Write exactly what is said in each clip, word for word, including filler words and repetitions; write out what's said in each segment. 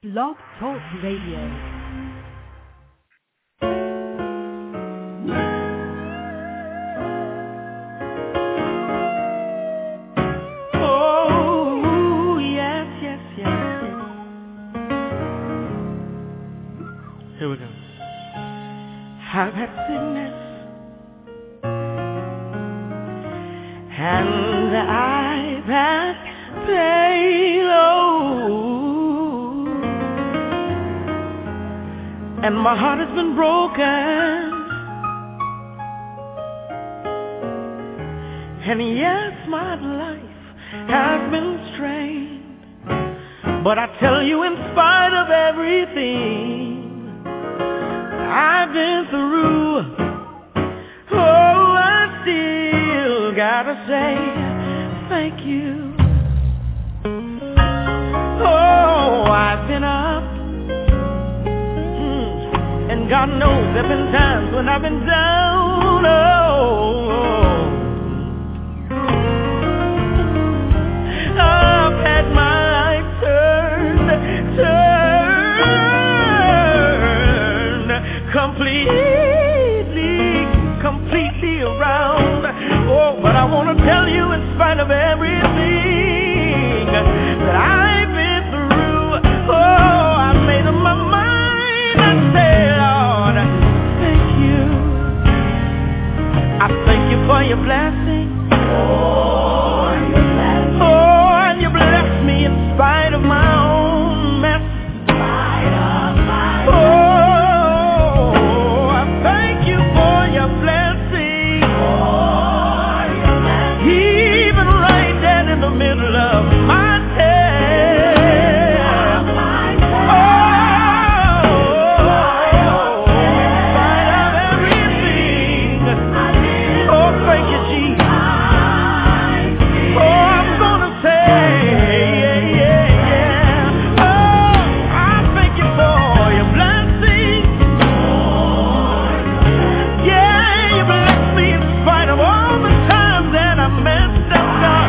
Blog Talk Radio. Here we go. I've had sickness and I've had pain, oh, and my heart has been broken, and yes, my life has been strained, but I tell you, in spite of everything I've been through, oh, I still gotta say thank you. Oh, I've been up, mm, and God knows there've been times when I've been down, oh, I've had my life turned, turned completely, completely around. Oh, but I want to tell you, in spite of everything that I've been through, oh, I made up my mind. I say, Lord, thank you. I thank you for your blessing. Oh, your blessing. Oh, and you blessed me in spite of my own mess. In spite of my oh, in the middle of my test. Oh, in spite of everything. Oh, thank you, Jesus. Oh, I'm gonna say, yeah, yeah, yeah. Oh, I thank you for your blessing. Yeah, you blessed me in spite of all the times that I messed up, God.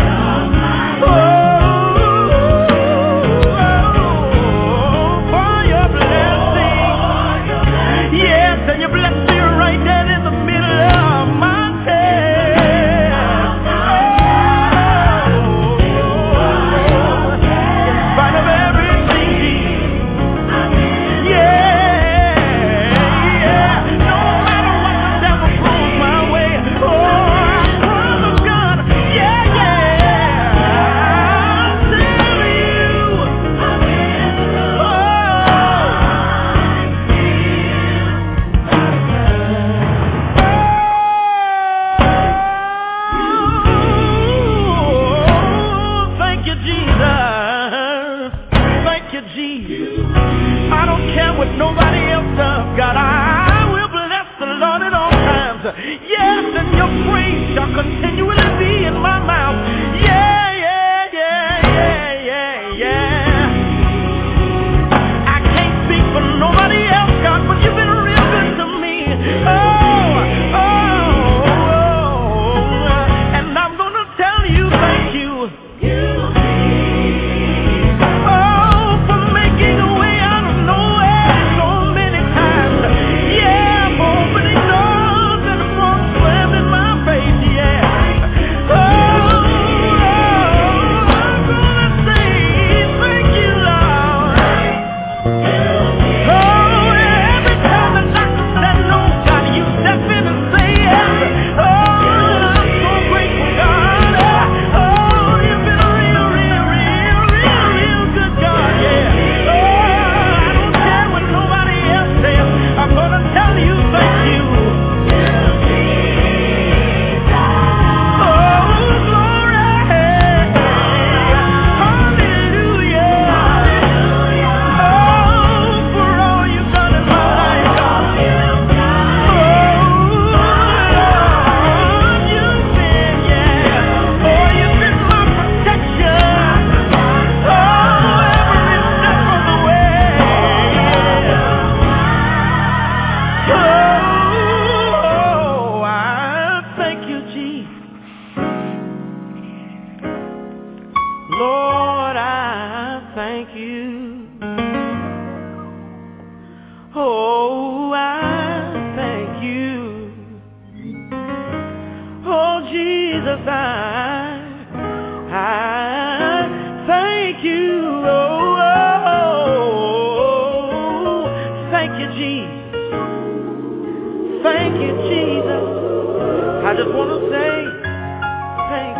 you, Jesus. I just want to say thank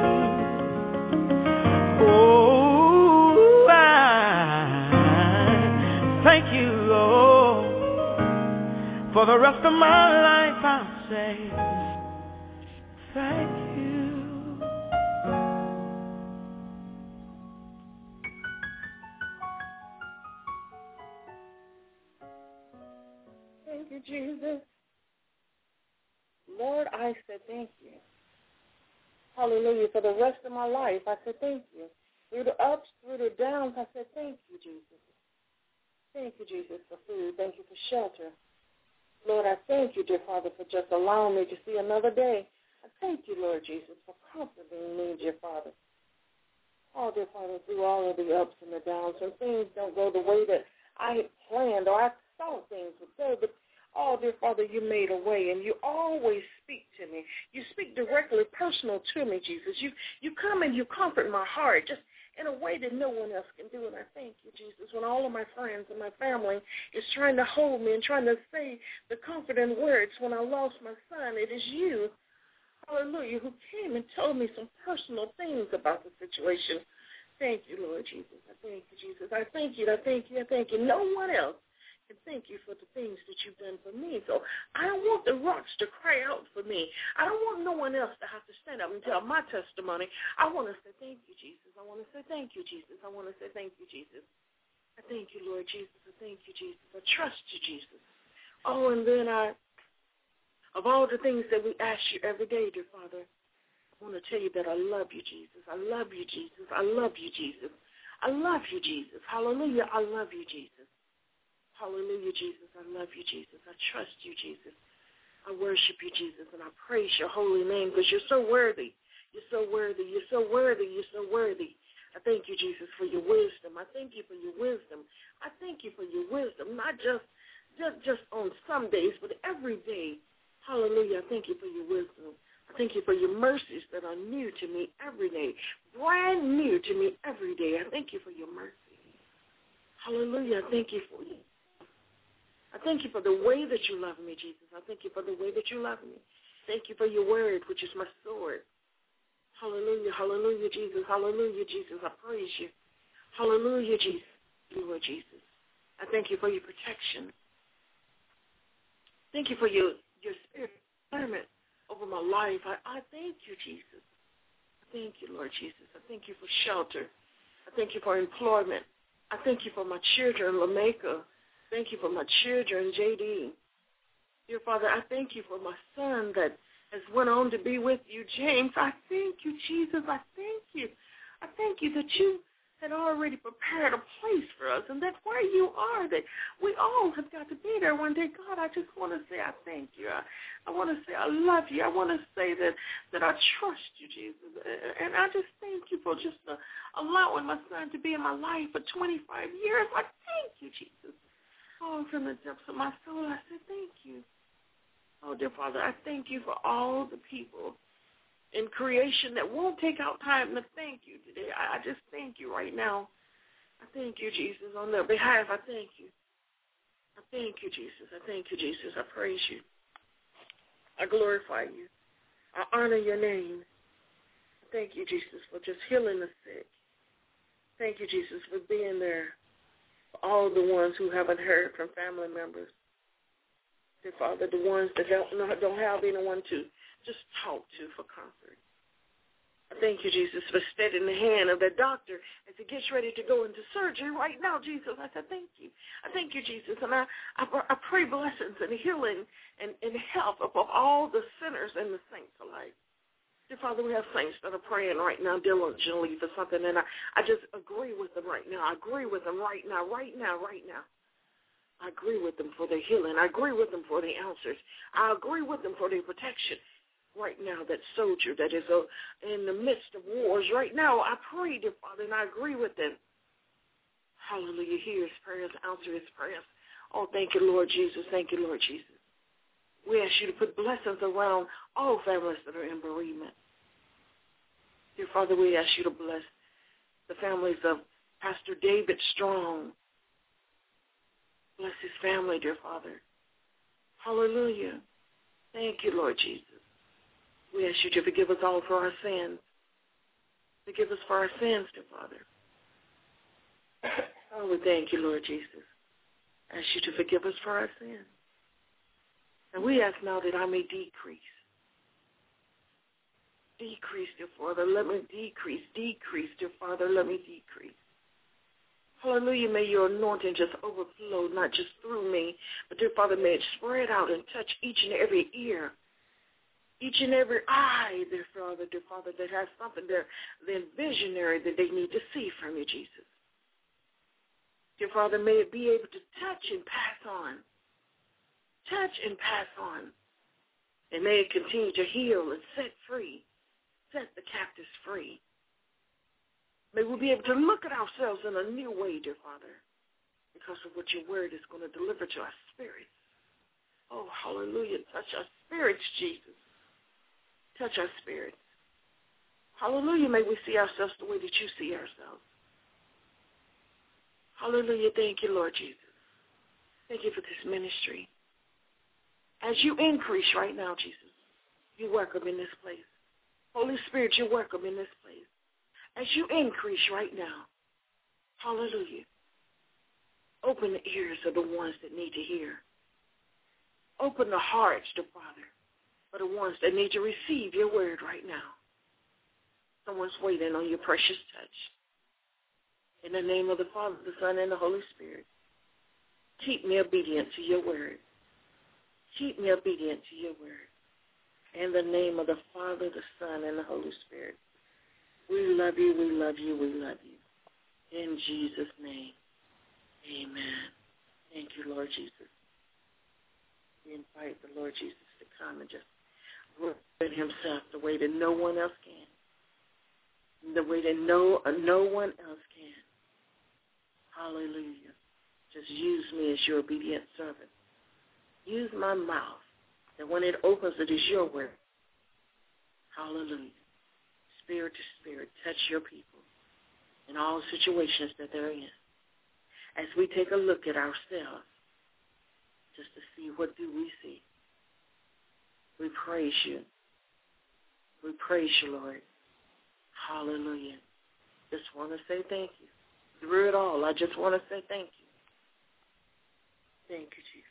you. Oh, I thank you, Lord. For the rest of my life I'll say thank you. Thank you, Jesus. Lord, I said thank you. Hallelujah. For the rest of my life, I said thank you. Through the ups, through the downs, I said thank you, Jesus. Thank you, Jesus, for food. Thank you for shelter. Lord, I thank you, dear Father, for just allowing me to see another day. I thank you, Lord Jesus, for comforting me, dear Father. Oh, dear Father, through all of the ups and the downs, when things don't go the way that I had planned or I thought things would go, but oh, dear Father, you made a way, and you always speak to me. You speak directly, personal to me, Jesus. You you come and you comfort my heart just in a way that no one else can do, and I thank you, Jesus. When all of my friends and my family is trying to hold me and trying to say the comforting words when I lost my son, it is you, hallelujah, who came and told me some personal things about the situation. Thank you, Lord Jesus. I thank you, Jesus. I thank you. I thank you. I thank you. No one else and thank you for the things that you've done for me. So I don't want the rocks to cry out for me. I don't want no one else to have to stand up and tell my testimony. I want to say thank you, Jesus. I want to say thank you, Jesus. I want to say thank you, Jesus. I thank you, Lord Jesus. I thank you, Jesus. I trust you, Jesus. Oh, and then I, of all the things that we ask you every day, dear Father, I want to tell you that I love you, Jesus. I love you, Jesus. I love you, Jesus. I love you, Jesus. Hallelujah. I love you, Jesus. Hallelujah, Jesus. I love you, Jesus. I trust you, Jesus. I worship you, Jesus, and I praise your holy name because you're so worthy. You're so worthy. You're so worthy. You're so worthy. I thank you, Jesus, for your wisdom. I thank you for your wisdom. I thank you for your wisdom, not just, just, just on some days, but every day. Hallelujah. I thank you for your wisdom. I thank you for your mercies that are new to me every day, brand new to me every day. I thank you for your mercy. Hallelujah. I thank you for you. I thank you for the way that you love me, Jesus. I thank you for the way that you love me. Thank you for your word, which is my sword. Hallelujah, hallelujah, Jesus. Hallelujah, Jesus. I praise you. Hallelujah, Jesus. Lord Jesus. I thank you for your protection. Thank you for your, your spirit discernment over my life. I, I thank you, Jesus. I thank you, Lord Jesus. I thank you for shelter. I thank you for employment. I thank you for my children, Lameka. Thank you for my children, J D. Dear Father, I thank you for my son that has went on to be with you, James. I thank you, Jesus. I thank you. I thank you that you had already prepared a place for us and that where you are, that we all have got to be there one day. God, I just want to say I thank you. I, I want to say I love you. I want to say that, that I trust you, Jesus. And I just thank you for just uh, allowing my son to be in my life for twenty-five years. I thank you, Jesus. Oh, from the depths of my soul, I said thank you. Oh, dear Father, I thank you for all the people in creation that won't take out time to thank you today. I, I just thank you right now. I thank you, Jesus. On their behalf, I thank you. I thank you, Jesus. I thank you, Jesus. I praise you. I glorify you. I honor your name. Thank you, Jesus, for just healing the sick. Thank you, Jesus, for being there. All the ones who haven't heard from family members. Dear Father, the ones that don't, don't have anyone to just talk to for comfort. I thank you, Jesus, for steadying the hand of the doctor as he gets ready to go into surgery right now, Jesus. I said thank you. I thank you, Jesus. And I, I, I pray blessings and healing and, and health above all the sinners and the saints alike. Dear Father, we have saints that are praying right now diligently for something, and I, I just agree with them right now. I agree with them right now, right now, right now. I agree with them for their healing. I agree with them for their answers. I agree with them for their protection. Right now, that soldier that is uh, in the midst of wars, right now, I pray, dear Father, and I agree with them. Hallelujah. Hear his prayers, answer his prayers. Oh, thank you, Lord Jesus. Thank you, Lord Jesus. We ask you to put blessings around all families that are in bereavement. Dear Father, we ask you to bless the families of Pastor David Strong. Bless his family, dear Father. Hallelujah. Thank you, Lord Jesus. We ask you to forgive us all for our sins. Forgive us for our sins, dear Father. Oh, we thank you, Lord Jesus. I ask you to forgive us for our sins. And we ask now that I may decrease. Decrease, dear Father. Let me decrease. Decrease, dear Father. Let me decrease. Hallelujah. May your anointing just overflow, not just through me, but, dear Father, may it spread out and touch each and every ear, each and every eye, dear Father, dear Father, that has something there, then visionary that they need to see from you, Jesus. Dear Father, may it be able to touch and pass on. Touch and pass on. And may it continue to heal and set free, set the captives free. May we be able to look at ourselves in a new way, dear Father, because of what your word is going to deliver to our spirits. Oh, hallelujah. Touch our spirits, Jesus. Touch our spirits. Hallelujah. May we see ourselves the way that you see ourselves. Hallelujah. Thank you, Lord Jesus. Thank you for this ministry. As you increase right now, Jesus, you're welcome in this place. Holy Spirit, you're welcome in this place. As you increase right now, hallelujah, open the ears of the ones that need to hear. Open the hearts, dear Father, for the ones that need to receive your word right now. Someone's waiting on your precious touch. In the name of the Father, the Son, and the Holy Spirit, keep me obedient to your word. Keep me obedient to your word. In the name of the Father, the Son, and the Holy Spirit, we love you, we love you, we love you. In Jesus' name, amen. Thank you, Lord Jesus. We invite the Lord Jesus to come and just reveal himself the way that no one else can, the way that no, uh, no one else can. Hallelujah. Just use me as your obedient servant. Use my mouth, that when it opens, it is your word. Hallelujah. Spirit to spirit, touch your people in all situations that they're in. As we take a look at ourselves, just to see what do we see. We praise you. We praise you, Lord. Hallelujah. Just want to say thank you. Through it all, I just want to say thank you. Thank you, Jesus.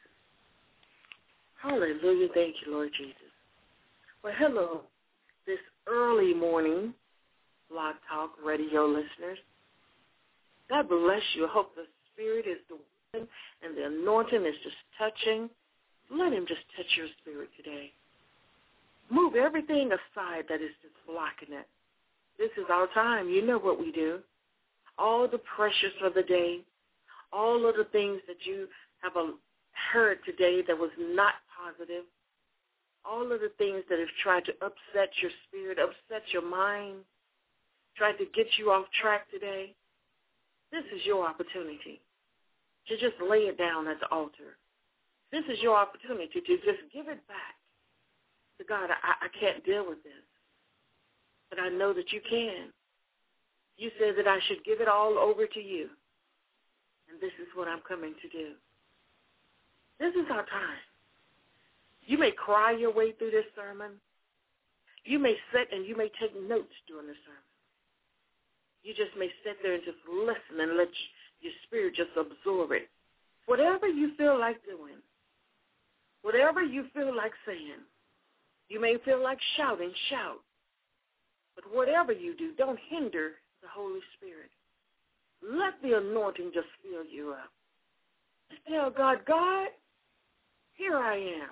Hallelujah. Thank you, Lord Jesus. Well, hello, this early morning Blog Talk Radio listeners. God bless you. I hope the Spirit is the one and the anointing is just touching. Let him just touch your spirit today. Move everything aside that is just blocking it. This is our time. You know what we do. All the pressures of the day, all of the things that you have heard today that was not positive, all of the things that have tried to upset your spirit, upset your mind, tried to get you off track today, this is your opportunity to just lay it down at the altar. This is your opportunity to just give it back to God. I, I can't deal with this, but I know that you can. You said that I should give it all over to you, and this is what I'm coming to do. This is our time. You may cry your way through this sermon. You may sit and you may take notes during the sermon. You just may sit there and just listen and let your spirit just absorb it. Whatever you feel like doing, whatever you feel like saying, you may feel like shouting, shout. But whatever you do, don't hinder the Holy Spirit. Let the anointing just fill you up. And tell God, God, here I am.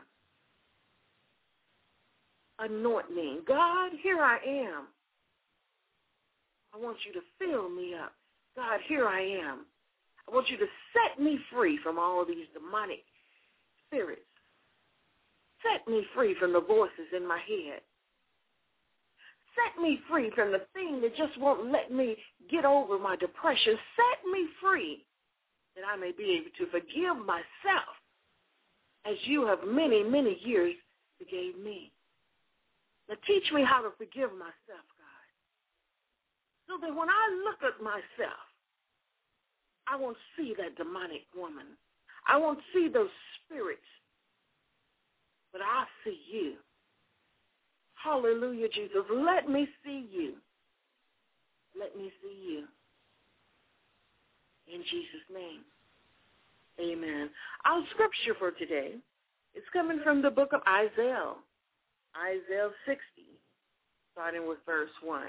Anoint me. God, here I am. I want you to fill me up. God, here I am. I want you to set me free from all these demonic spirits. Set me free from the voices in my head. Set me free from the thing that just won't let me get over my depression. Set me free that I may be able to forgive myself as you have many, many years forgave me. Now teach me how to forgive myself, God, so that when I look at myself, I won't see that demonic woman. I won't see those spirits. but I see you. Hallelujah, Jesus. Let me see you. Let me see you. In Jesus' name, amen. Our scripture for today is coming from the book of Isaiah, Isaiah sixty, starting with verse one.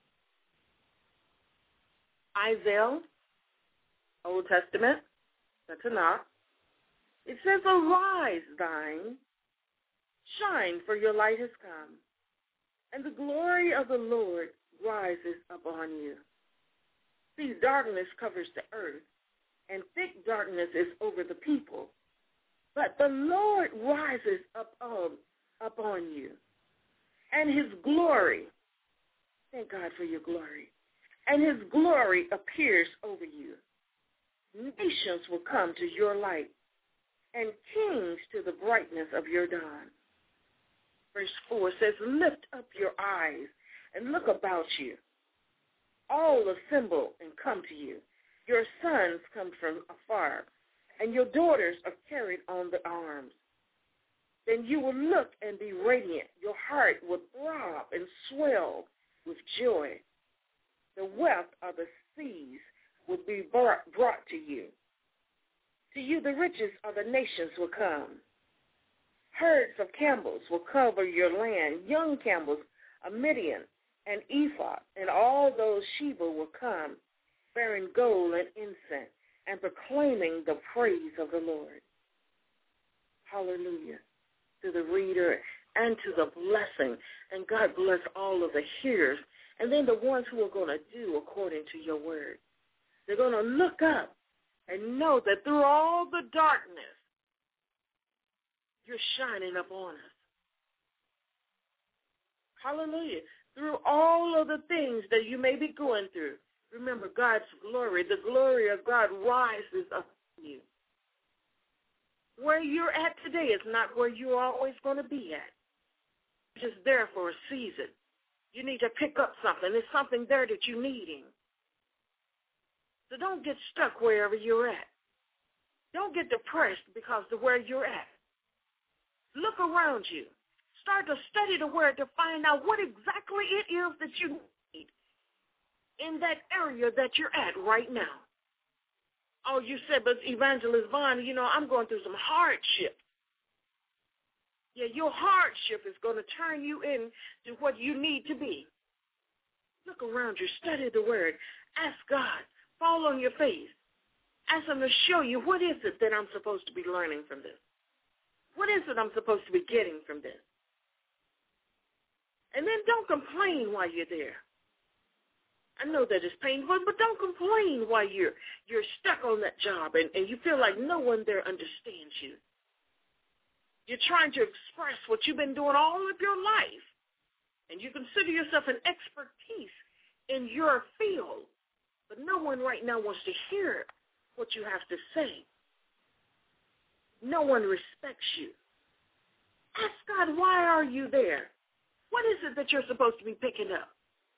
Isaiah, Old Testament, the Tanakh. It says, arise, thine, shine, for your light has come, and the glory of the Lord rises upon you. See, darkness covers the earth, and thick darkness is over the people. But the Lord rises up on, upon you, and his glory, thank God for your glory, and his glory appears over you. Nations will come to your light, and kings to the brightness of your dawn. Verse four says, lift up your eyes and look about you. All assemble and come to you. Your sons come from afar, and your daughters are carried on the arms. Then you will look and be radiant. Your heart will throb and swell with joy. The wealth of the seas will be brought, brought to you. To you the riches of the nations will come. Herds of camels will cover your land, young camels, a Midian, and Ephah, and all those Sheba will come, bearing gold and incense, and proclaiming the praise of the Lord. Hallelujah. To the reader and to the blessing. And God bless all of the hearers, and then the ones who are going to do according to your word. They're going to look up and know that through all the darkness, you're shining up on us. Hallelujah. Through all of the things that you may be going through, remember God's glory. The glory of God rises up on you. Where you're at today is not where you're always going to be at. You're just there for a season. You need to pick up something. There's something there that you're needing. So don't get stuck wherever you're at. Don't get depressed because of where you're at. Look around you. Start to study the word to find out what exactly it is that you need in that area that you're at right now. Oh, you said, but Evangelist Vaughn, you know, I'm going through some hardship. Yeah, your hardship is going to turn you into what you need to be. Look around you. Study the word. Ask God. Fall on your face. Ask him to show you what is it that I'm supposed to be learning from this. What is it I'm supposed to be getting from this? And then don't complain while you're there. I know that it's painful, but don't complain while you're you're stuck on that job and, and you feel like no one there understands you. You're trying to express what you've been doing all of your life, and you consider yourself an expertise in your field, but no one right now wants to hear what you have to say. No one respects you. Ask God, why are you there? What is it that you're supposed to be picking up?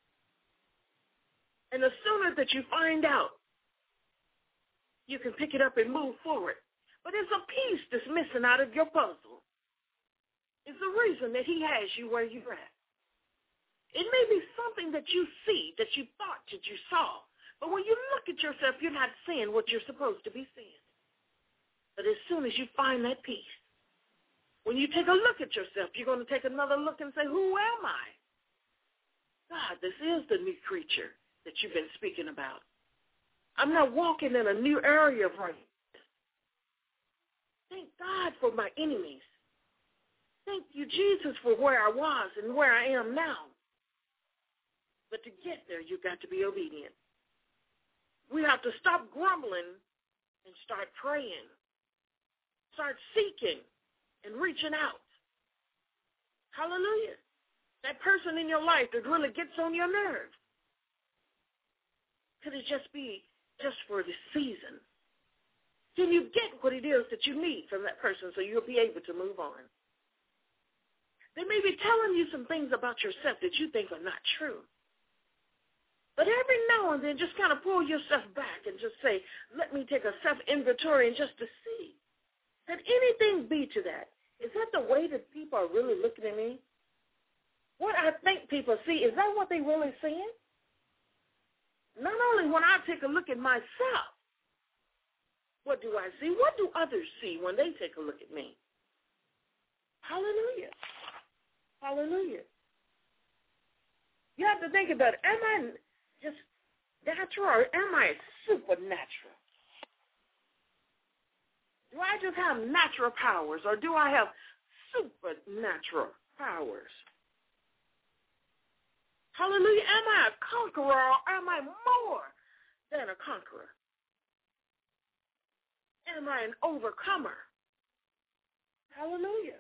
And the sooner that you find out, you can pick it up and move forward. But it's a piece that's missing out of your puzzle. It's the reason that he has you where you're at. It may be something that you see that you thought that you saw. But when you look at yourself, you're not seeing what you're supposed to be seeing. But as soon as you find that peace, when you take a look at yourself, you're going to take another look and say, who am I? God, this is the new creature that you've been speaking about. I'm not walking in a new area of righteousness. Thank God for my enemies. Thank you, Jesus, for where I was and where I am now. But to get there, you've got to be obedient. We have to stop grumbling and start praying. Start seeking and reaching out. Hallelujah. That person in your life that really gets on your nerves. Could it just be just for the season? Can you get what it is that you need from that person so you'll be able to move on? They may be telling you some things about yourself that you think are not true. But every now and then, just kind of pull yourself back and just say, let me take a self-inventory and just to see. Can anything be to that? Is that the way that people are really looking at me? What I think people see, is that what they really seeing? Not only when I take a look at myself, what do I see? What do others see when they take a look at me? Hallelujah. Hallelujah. You have to think about it. Am I just natural or am I supernatural? Do I just have natural powers or do I have supernatural powers? Hallelujah. Am I a conqueror or am I more than a conqueror? Am I an overcomer? Hallelujah.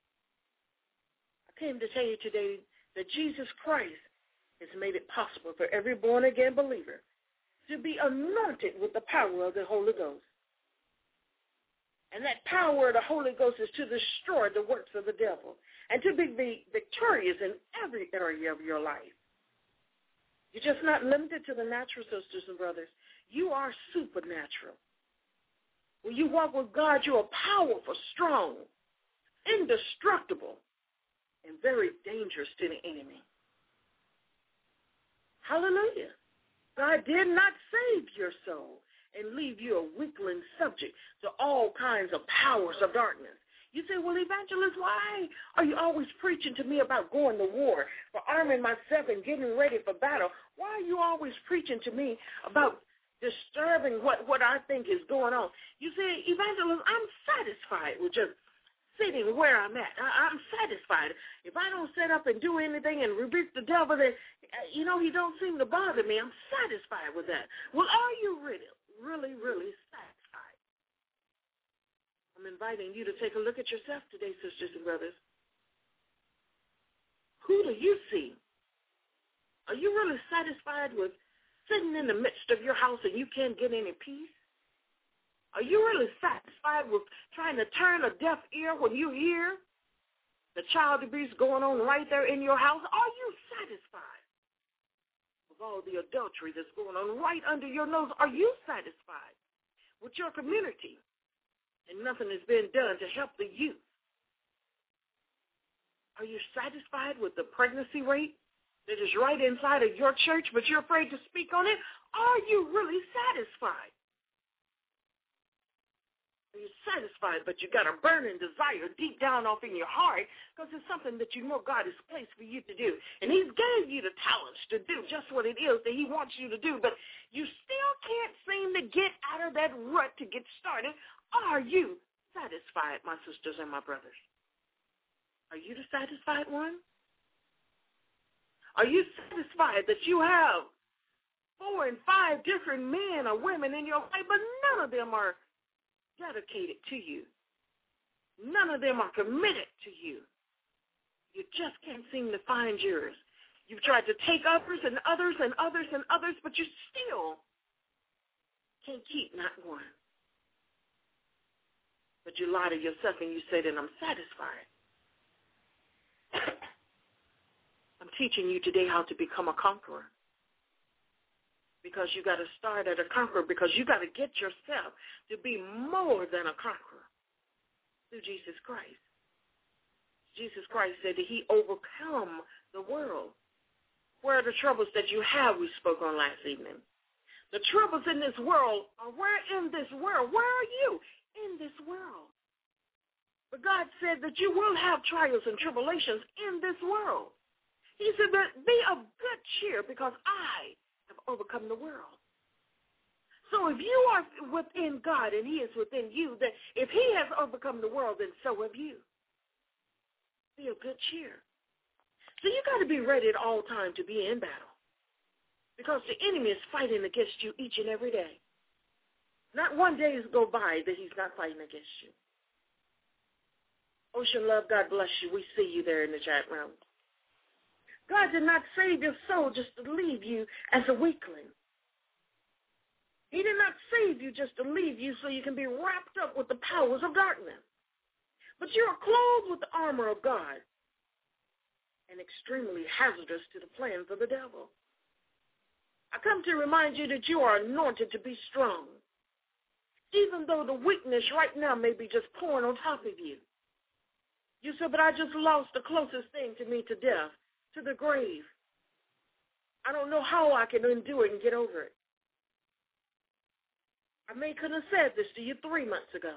I came to tell you today that Jesus Christ has made it possible for every born-again believer to be anointed with the power of the Holy Ghost. And that power of the Holy Ghost is to destroy the works of the devil and to be victorious in every area of your life. You're just not limited to the natural, sisters and brothers. You are supernatural. When you walk with God, you are powerful, strong, indestructible, and very dangerous to the enemy. Hallelujah. God did not save your soul and leave you a weakling subject to all kinds of powers of darkness. You say, well, evangelist, why are you always preaching to me about going to war, for arming myself and getting ready for battle? Why are you always preaching to me about disturbing what, what I think is going on? You say, evangelist, I'm satisfied with just sitting where I'm at. I, I'm satisfied. If I don't sit up and do anything and rebuke the devil, then, you know, he don't seem to bother me. I'm satisfied with that. Well, are you really, really, really satisfied? I'm inviting you to take a look at yourself today, sisters and brothers. Who do you see? Are you really satisfied with sitting in the midst of your house and you can't get any peace? Are you really satisfied with trying to turn a deaf ear when you hear the child abuse going on right there in your house? Are you satisfied with all the adultery that's going on right under your nose? Are you satisfied with your community? And nothing has been done to help the youth. Are you satisfied with the pregnancy rate that is right inside of your church, but you're afraid to speak on it? Are you really satisfied? Are you satisfied, but you got a burning desire deep down off in your heart because it's something that you know God has placed for you to do. And he's gave you the talents to do just what it is that he wants you to do, but you still can't seem to get out of that rut to get started. Are you satisfied, my sisters and my brothers? Are you the satisfied one? Are you satisfied that you have four and five different men or women in your life, but none of them are dedicated to you? None of them are committed to you. You just can't seem to find yours. You've tried to take others and others and others and others, but you still can't keep not one. But you lie to yourself and you say that I'm satisfied. I'm teaching you today how to become a conqueror. Because you got to start at a conqueror, because you got to get yourself to be more than a conqueror through Jesus Christ. Jesus Christ said that he overcome the world. Where are the troubles that you have we spoke on last evening? The troubles in this world are where in this world? Where are you? In this world. But God said that you will have trials and tribulations in this world. He said that be of good cheer because I have overcome the world. So if you are within God and he is within you, then if he has overcome the world, then so have you. Be of good cheer. So you got to be ready at all times to be in battle because the enemy is fighting against you each and every day. Not one day go by that he's not fighting against you. Ocean Love, God bless you. We see you there in the chat room. God did not save your soul just to leave you as a weakling. He did not save you just to leave you so you can be wrapped up with the powers of darkness. But you are clothed with the armor of God and extremely hazardous to the plans of the devil. I come to remind you that you are anointed to be strong. Even though the weakness right now may be just pouring on top of you. You said, but I just lost the closest thing to me to death, to the grave. I don't know how I can endure it and get over it. I may could have said this to you three months ago,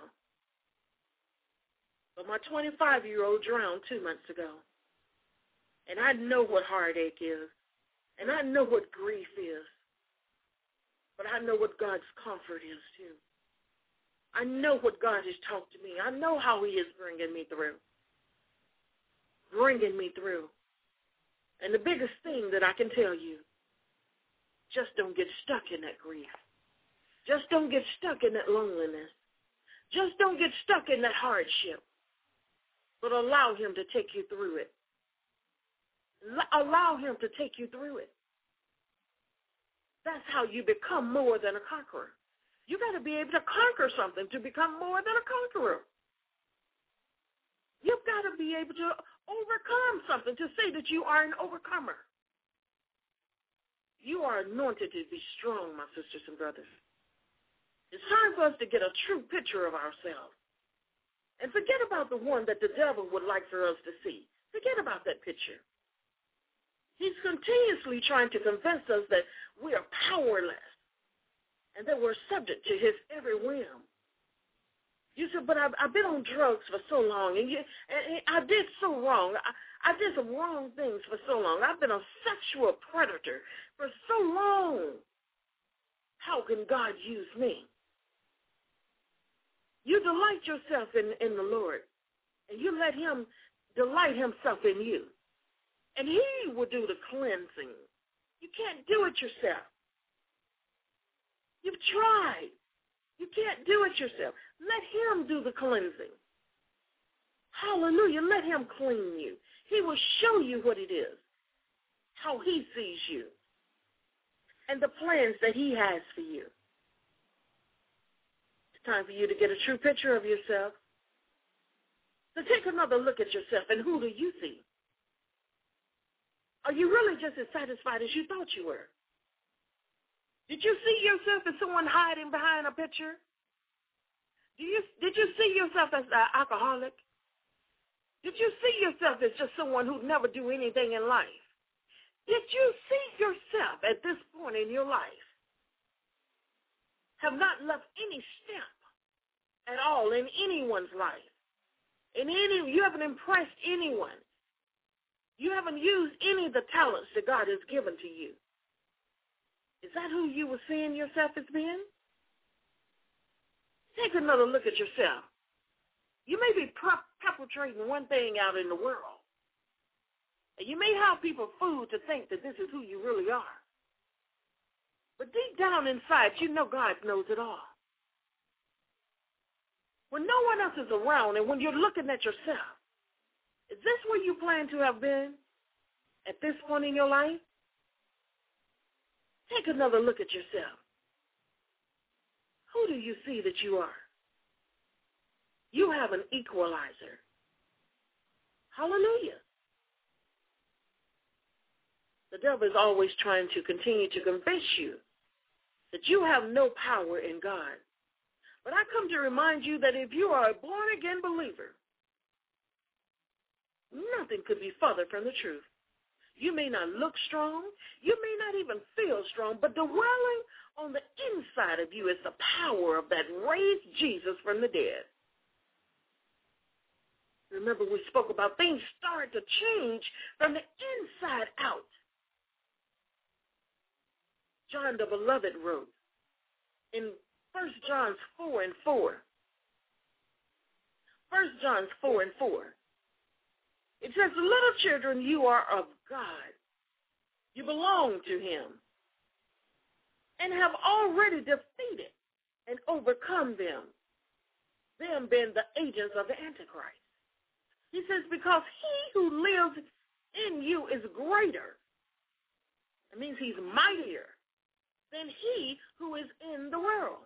but my twenty-five-year-old drowned two months ago. And I know what heartache is, and I know what grief is, but I know what God's comfort is too. I know what God has talked to me. I know how he is bringing me through, bringing me through. And the biggest thing that I can tell you, just don't get stuck in that grief. Just don't get stuck in that loneliness. Just don't get stuck in that hardship, but allow him to take you through it. Allow him to take you through it. That's how you become more than a conqueror. You got to be able to conquer something to become more than a conqueror. You've got to be able to overcome something to say that you are an overcomer. You are anointed to be strong, my sisters and brothers. It's time for us to get a true picture of ourselves. And forget about the one that the devil would like for us to see. Forget about that picture. He's continuously trying to convince us that we are powerless and that we're subject to his every whim. You said, but I've, I've been on drugs for so long, and, you, and I did so wrong. I, I did some wrong things for so long. I've been a sexual predator for so long. How can God use me? You delight yourself in, in the Lord, and you let him delight himself in you. And he will do the cleansing. You can't do it yourself. You've tried. You can't do it yourself. Let him do the cleansing. Hallelujah. Let him clean you. He will show you what it is, how he sees you, and the plans that he has for you. It's time for you to get a true picture of yourself. So take another look at yourself, and who do you see? Are you really just as satisfied as you thought you were? Did you see yourself as someone hiding behind a picture? Do you, did you see yourself as an alcoholic? Did you see yourself as just someone who'd never do anything in life? Did you see yourself at this point in your life have not left any stamp at all in anyone's life? In any, you haven't impressed anyone. You haven't used any of the talents that God has given to you. Is that who you were seeing yourself as being? Take another look at yourself. You may be perpetrating one thing out in the world. And you may have people fooled to think that this is who you really are. But deep down inside, you know God knows it all. When no one else is around and when you're looking at yourself, is this where you plan to have been at this point in your life? Take another look at yourself. Who do you see that you are? You have an equalizer. Hallelujah. The devil is always trying to continue to convince you that you have no power in God. But I come to remind you that if you are a born-again believer, nothing could be further from the truth. You may not look strong. You may not even feel strong, but dwelling on the inside of you is the power of that raised Jesus from the dead. Remember, we spoke about things start to change from the inside out. John the Beloved wrote in First John four and four. First John four and four. It says, little children, you are of God. You belong to him and have already defeated and overcome them, them being the agents of the Antichrist. He says, because he who lives in you is greater. It means he's mightier than he who is in the world.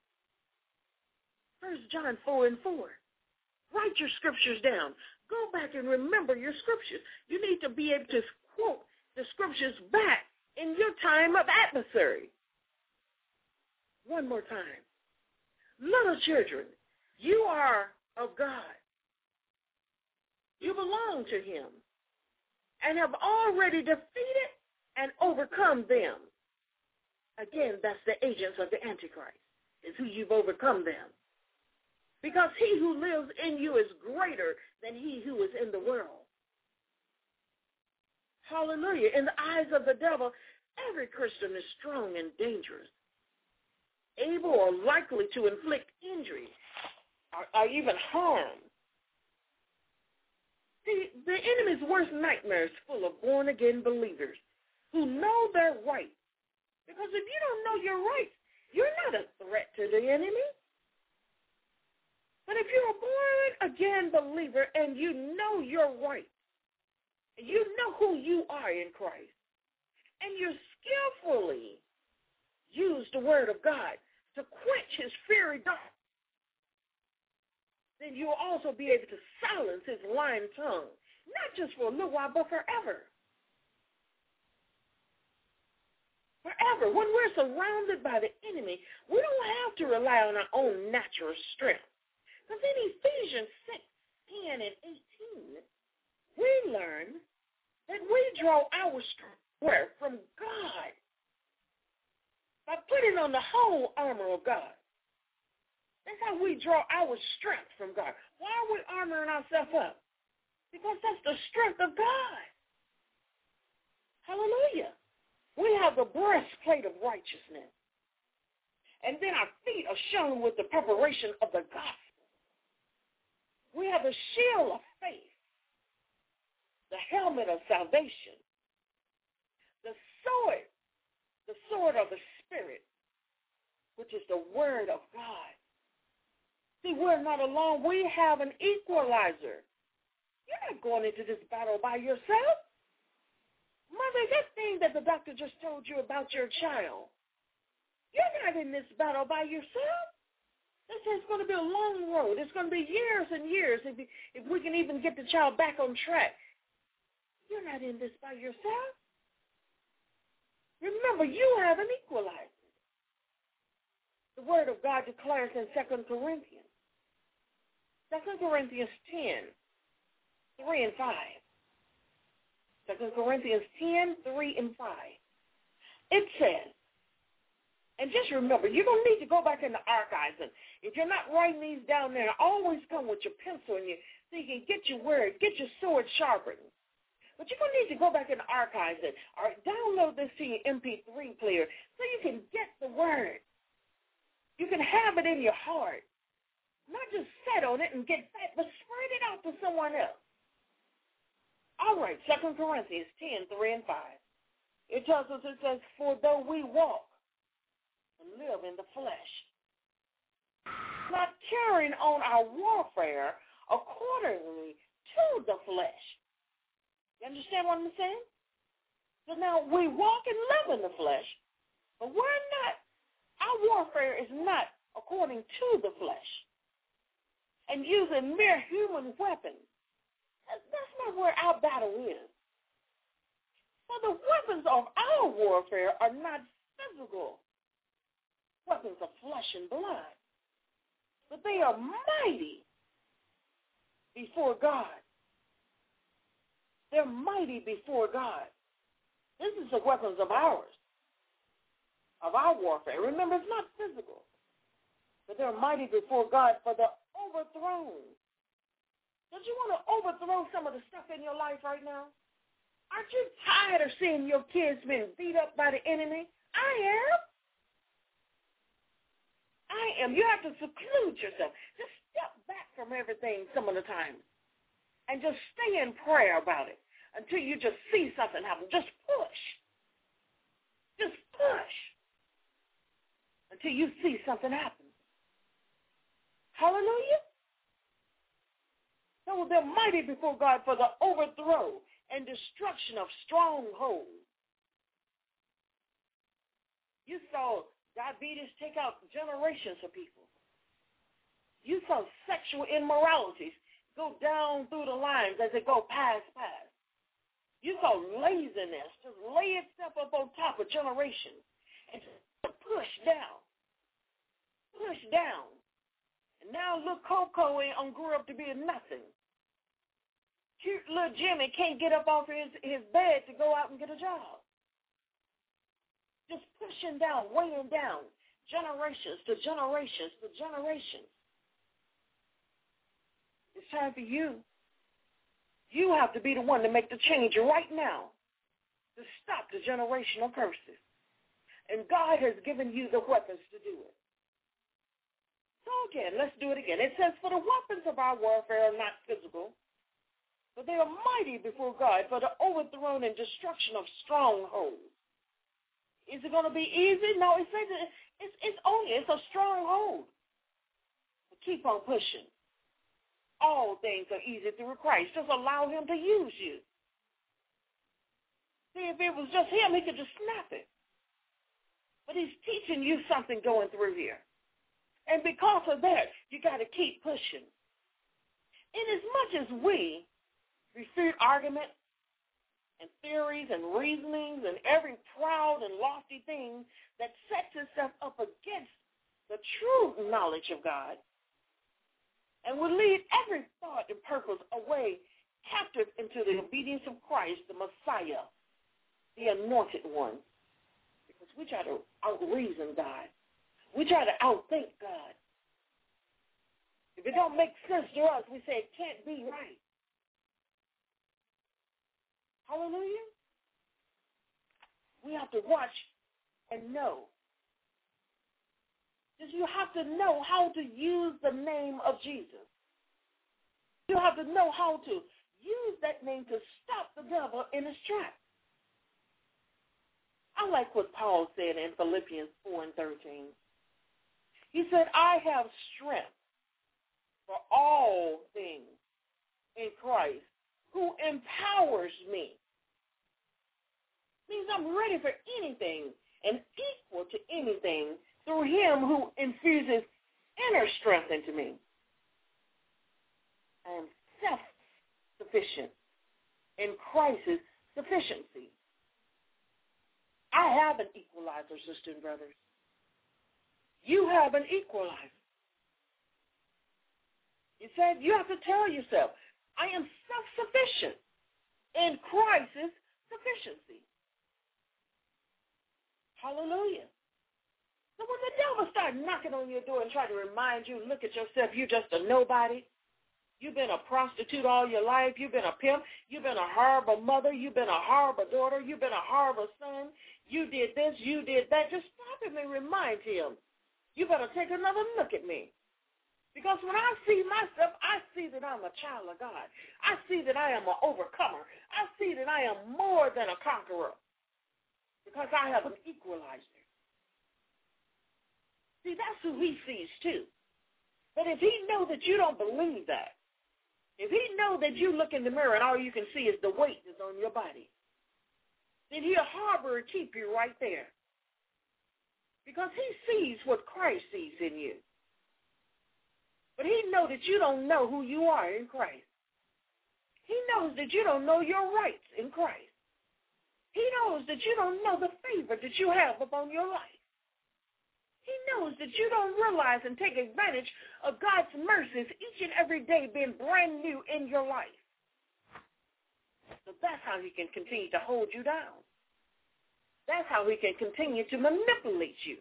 First John four and four. Write your scriptures down. Go back and remember your scriptures. You need to be able to quote the scriptures back in your time of adversary. One more time. Little children, you are of God. You belong to him and have already defeated and overcome them. Again, that's the agents of the Antichrist, is who you've overcome them. Because he who lives in you is greater than he who is in the world. Hallelujah. In the eyes of the devil, every Christian is strong and dangerous, able or likely to inflict injury or, or even harm. See, the enemy's worst nightmare is full of born-again believers who know their rights. Because if you don't know your rights, you're not a threat to the enemy. But if you're a born-again believer and you know your rights, and you know who you are in Christ, and you skillfully use the word of God to quench his fiery dart, then you'll also be able to silence his lying tongue, not just for a little while, but forever. Forever. When we're surrounded by the enemy, we don't have to rely on our own natural strength. Because in Ephesians six, ten, and eighteen, we learn that we draw our strength from God by putting on the whole armor of God. That's how we draw our strength from God. Why are we armoring ourselves up? Because that's the strength of God. Hallelujah. We have the breastplate of righteousness. And then our feet are shown with the preparation of the gospel. We have the shield of faith, the helmet of salvation, the sword, the sword of the Spirit, which is the word of God. See, we're not alone. We have an equalizer. You're not going into this battle by yourself. Mother, that thing that the doctor just told you about your child, you're not in this battle by yourself. This is going to be a long road. It's going to be years and years if, if we can even get the child back on track. You're not in this by yourself. Remember, you have an equalizer. The word of God declares in Second Corinthians. Second Corinthians ten, three and five. Second Corinthians ten, three and five. It says, and just remember, you're going to need to go back in the archives. And if you're not writing these down there, always come with your pencil and you, so you can get your word, get your sword sharpened. But you're going to need to go back in the archives and or download this to your M P three player so you can get the word. You can have it in your heart. Not just sit on it and get fat, but spread it out to someone else. All right, Second Corinthians ten, three and five. It tells us, it says, for though we walk and live in the flesh, not carrying on our warfare accordingly to the flesh. You understand what I'm saying? So now we walk and live in the flesh, but we're not, our warfare is not according to the flesh and using mere human weapons. That's not where our battle is. So the weapons of our warfare are not physical weapons of flesh and blood, but they are mighty before God. They're mighty before God. This is the weapons of ours, of our warfare. Remember, it's not physical, but they're mighty before God for the overthrown. Don't you want to overthrow some of the stuff in your life right now? Aren't you tired of seeing your kids being beat up by the enemy? I am. I am. You have to seclude yourself. Just step back from everything some of the time and just stay in prayer about it until you just see something happen. Just push. Just push until you see something happen. Hallelujah. So they're mighty before God for the overthrow and destruction of strongholds. You saw diabetes take out generations of people. You saw sexual immoralities go down through the lines as they go past, past. You saw laziness just lay itself up on top of generations and just push down, push down. And now little Coco ain't grew up to be a nothing. cute little Jimmy can't get up off his, his bed to go out and get a job. Just pushing down, weighing down, generations to generations to generations. It's time for you. You have to be the one to make the change right now to stop the generational curses. And God has given you the weapons to do it. So again, let's do it again. It says, for the weapons of our warfare are not physical, but they are mighty before God for the overthrow and destruction of strongholds. Is it going to be easy? No, it says it, it's, it's only, it's a stronghold. But keep on pushing. All things are easy through Christ. Just allow him to use you. See, if it was just him, he could just snap it. But he's teaching you something going through here. And because of that, you got to keep pushing. Inasmuch as we refute argument and theories and reasonings and every proud and lofty thing that sets itself up against the true knowledge of God, and will lead every thought and purpose away captive into the obedience of Christ, the Messiah, the anointed one. Because we try to out-reason God. We try to outthink God. If it don't make sense to us, we say it can't be right. Hallelujah. We have to watch and know. Because you have to know how to use the name of Jesus. You have to know how to use that name to stop the devil in his tracks. I like what Paul said in Philippians four and thirteen. He said, I have strength for all things in Christ who empowers me. Means I'm ready for anything and equal to anything through him who infuses inner strength into me. I am self-sufficient in Christ's sufficiency. I have an equalizer, sisters and brothers. You have an equalizer. You said you have to tell yourself, I am self-sufficient in Christ's sufficiency. Hallelujah. So when the devil starts knocking on your door and try to remind you, look at yourself, you're just a nobody. You've been a prostitute all your life. You've been a pimp. You've been a horrible mother. You've been a horrible daughter. You've been a horrible son. You did this. You did that. Just stop him and remind him. You better take another look at me. Because when I see myself, I see that I'm a child of God. I see that I am an overcomer. I see that I am more than a conqueror. Because I have an equalizer. See, that's who he sees too. But if he knows that you don't believe that, if he knows that you look in the mirror and all you can see is the weight that's on your body, then he'll harbor and keep you right there. Because he sees what Christ sees in you. But he knows that you don't know who you are in Christ. He knows that you don't know your rights in Christ. He knows that you don't know the favor that you have upon your life. He knows that you don't realize and take advantage of God's mercies each and every day being brand new in your life. So that's how he can continue to hold you down. That's how he can continue to manipulate you.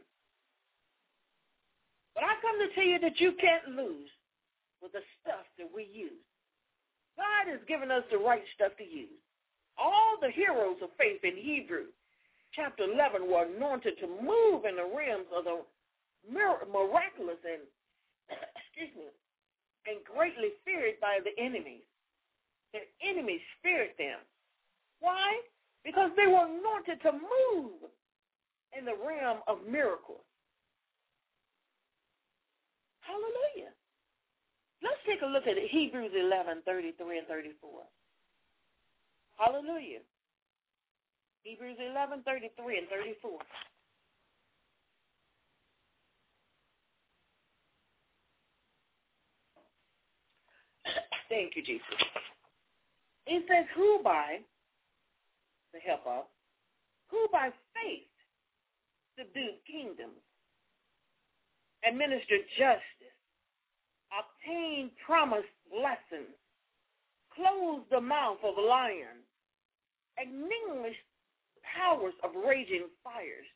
But I come to tell you that you can't lose with the stuff that we use. God has given us the right stuff to use. All the heroes of faith in Hebrews chapter eleven were anointed to move in the realms of the miraculous and, excuse me, and greatly feared by the enemies. The enemies feared them. Why? Because they were anointed to move in the realm of miracles. Hallelujah. Let's take a look at it. Hebrews eleven, thirty-three and thirty-four. Hallelujah. Hebrews eleven, thirty-three and thirty-four. Thank you, Jesus. It says, who by, the help of, who by faith subdued kingdoms, administered justice, obtained promised blessings, closed the mouth of a lion, extinguished the powers of raging fires.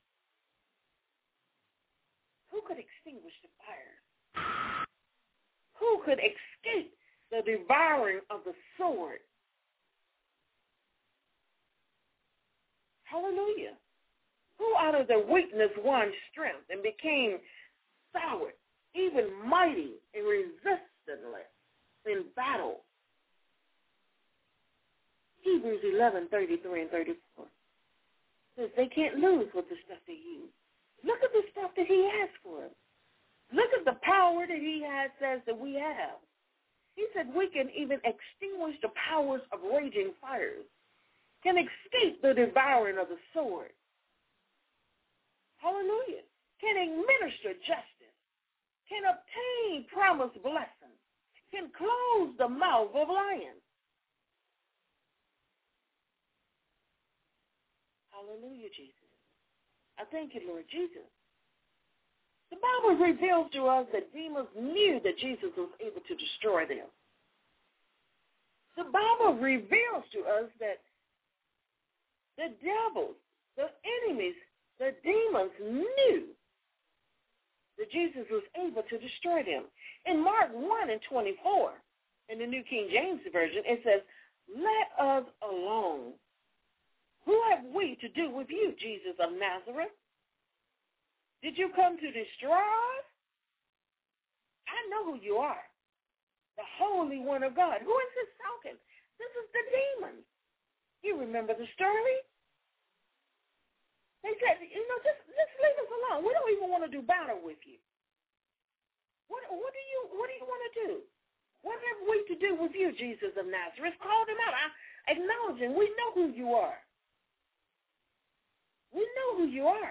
Who could extinguish the fires? Who could escape the devouring of the sword? Hallelujah. Who out of their weakness won strength and became stalwart, even mighty and resistless in battle? Hebrews eleven, thirty-three and thirty-four says they can't lose with the stuff they use. Look at the stuff that he has for us. Look at the power that he has, says that we have. He said we can even extinguish the powers of raging fires, can escape the devouring of the sword. Hallelujah. Can administer justice, can obtain promised blessings, can close the mouth of lions. Hallelujah, Jesus. I thank you, Lord Jesus. The Bible reveals to us that demons knew that Jesus was able to destroy them. The Bible reveals to us that the devils, the enemies, the demons knew that Jesus was able to destroy them. In Mark one and twenty-four, in the New King James Version, it says, "Let us alone. Who have we to do with you, Jesus of Nazareth? Did you come to destroy us? I know who you are, the Holy One of God." Who is this talking? This is the demon. You remember the story? They said, you know, just, just leave us alone. We don't even want to do battle with you. What, what do you what do you want to do? What have we to do with you, Jesus of Nazareth? Call them out. I acknowledge him. We know who you are. We know who you are.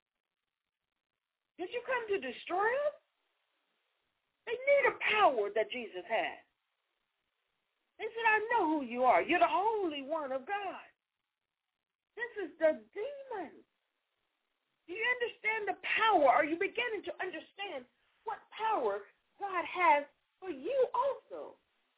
Did you come to destroy us? They knew the power that Jesus had. They said, I know who you are. You're the Holy One of God. This is the demon. Do you understand the power? Are you beginning to understand what power God has for you also?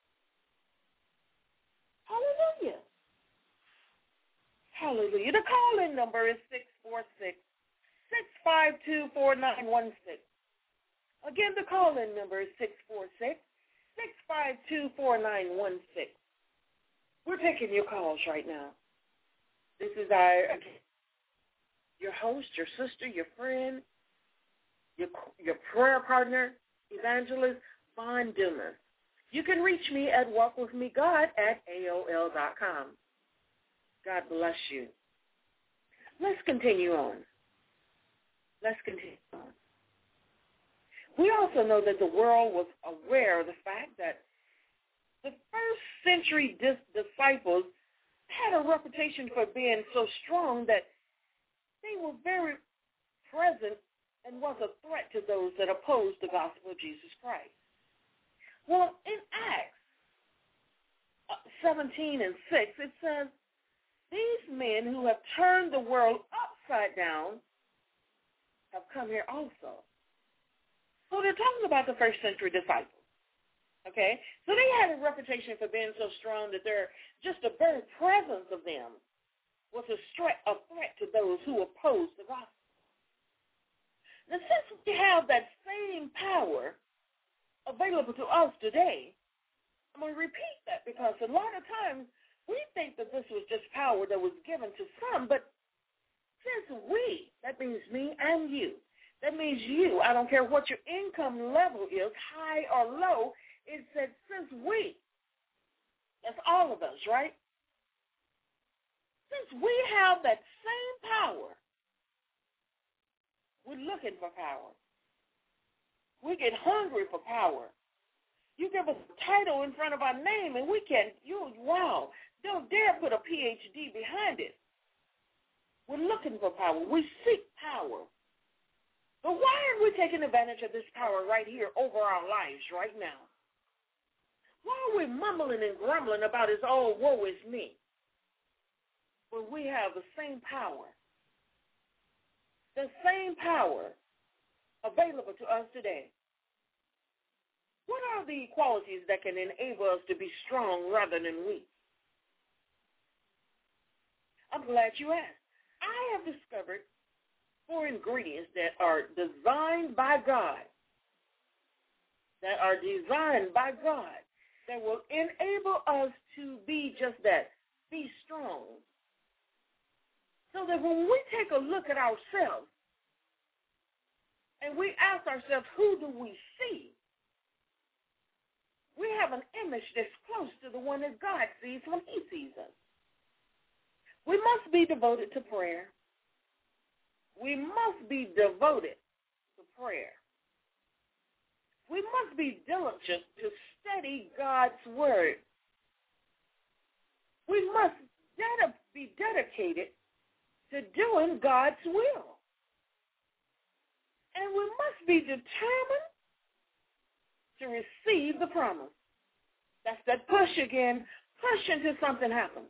Hallelujah. Hallelujah. The call-in number is six four six, six five two, four nine one six. Again, the call-in number is six four six, six five two, four nine one six. We're taking your calls right now. This is our, again, your host, your sister, your friend, your, your prayer partner, Evangelist Von Dumas. You can reach me at walkwithmegod at A O L dot com. God bless you. Let's continue on. Let's continue on. We also know that the world was aware of the fact that the first century dis- disciples had a reputation for being so strong that they were very present and was a threat to those that opposed the gospel of Jesus Christ. Well, in Acts seventeen and six, it says, these men who have turned the world upside down have come here also. So they're talking about the first century disciples. Okay? So they had a reputation for being so strong that they're just the very presence of them was a threat, a threat to those who opposed the gospel. Now, since we have that same power available to us today, I'm going to repeat that because a lot of times we think that this was just power that was given to some, but since we, that means me and you, that means you, I don't care what your income level is, high or low, it said since we, that's all of us, right? Since we have that same power, we're looking for power. We get hungry for power. You give us a title in front of our name and we can, you, wow, don't dare put a P H D behind it. We're looking for power. We seek power. But why aren't we taking advantage of this power right here over our lives right now? Why are we mumbling and grumbling about this, oh, woe is me, when we have the same power, the same power available to us today? What are the qualities that can enable us to be strong rather than weak? I'm glad you asked. I have discovered four ingredients that are designed by God, that are designed by God, that will enable us to be just that, be strong. So that when we take a look at ourselves and we ask ourselves, who do we see? We have an image that's close to the one that God sees when he sees us. We must be devoted to prayer. We must be devoted to prayer. We must be diligent to study God's word. We must ded- be dedicated to doing God's will. And we must be determined to receive the promise. That's that push again. Push until something happens.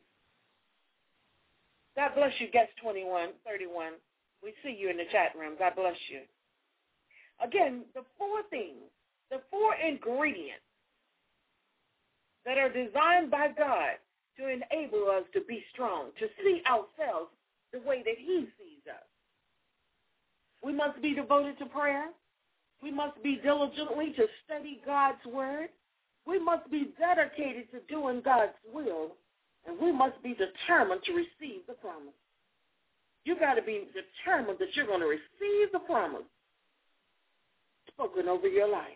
God bless you, Guest twenty-one thirty-one. We see you in the chat room. God bless you. Again, the four things, the four ingredients that are designed by God to enable us to be strong, to see ourselves the way that he sees us. We must be devoted to prayer. We must be diligently to study God's word. We must be dedicated to doing God's will. And we must be determined to receive the promise. You got to be determined that you're going to receive the promise spoken over your life.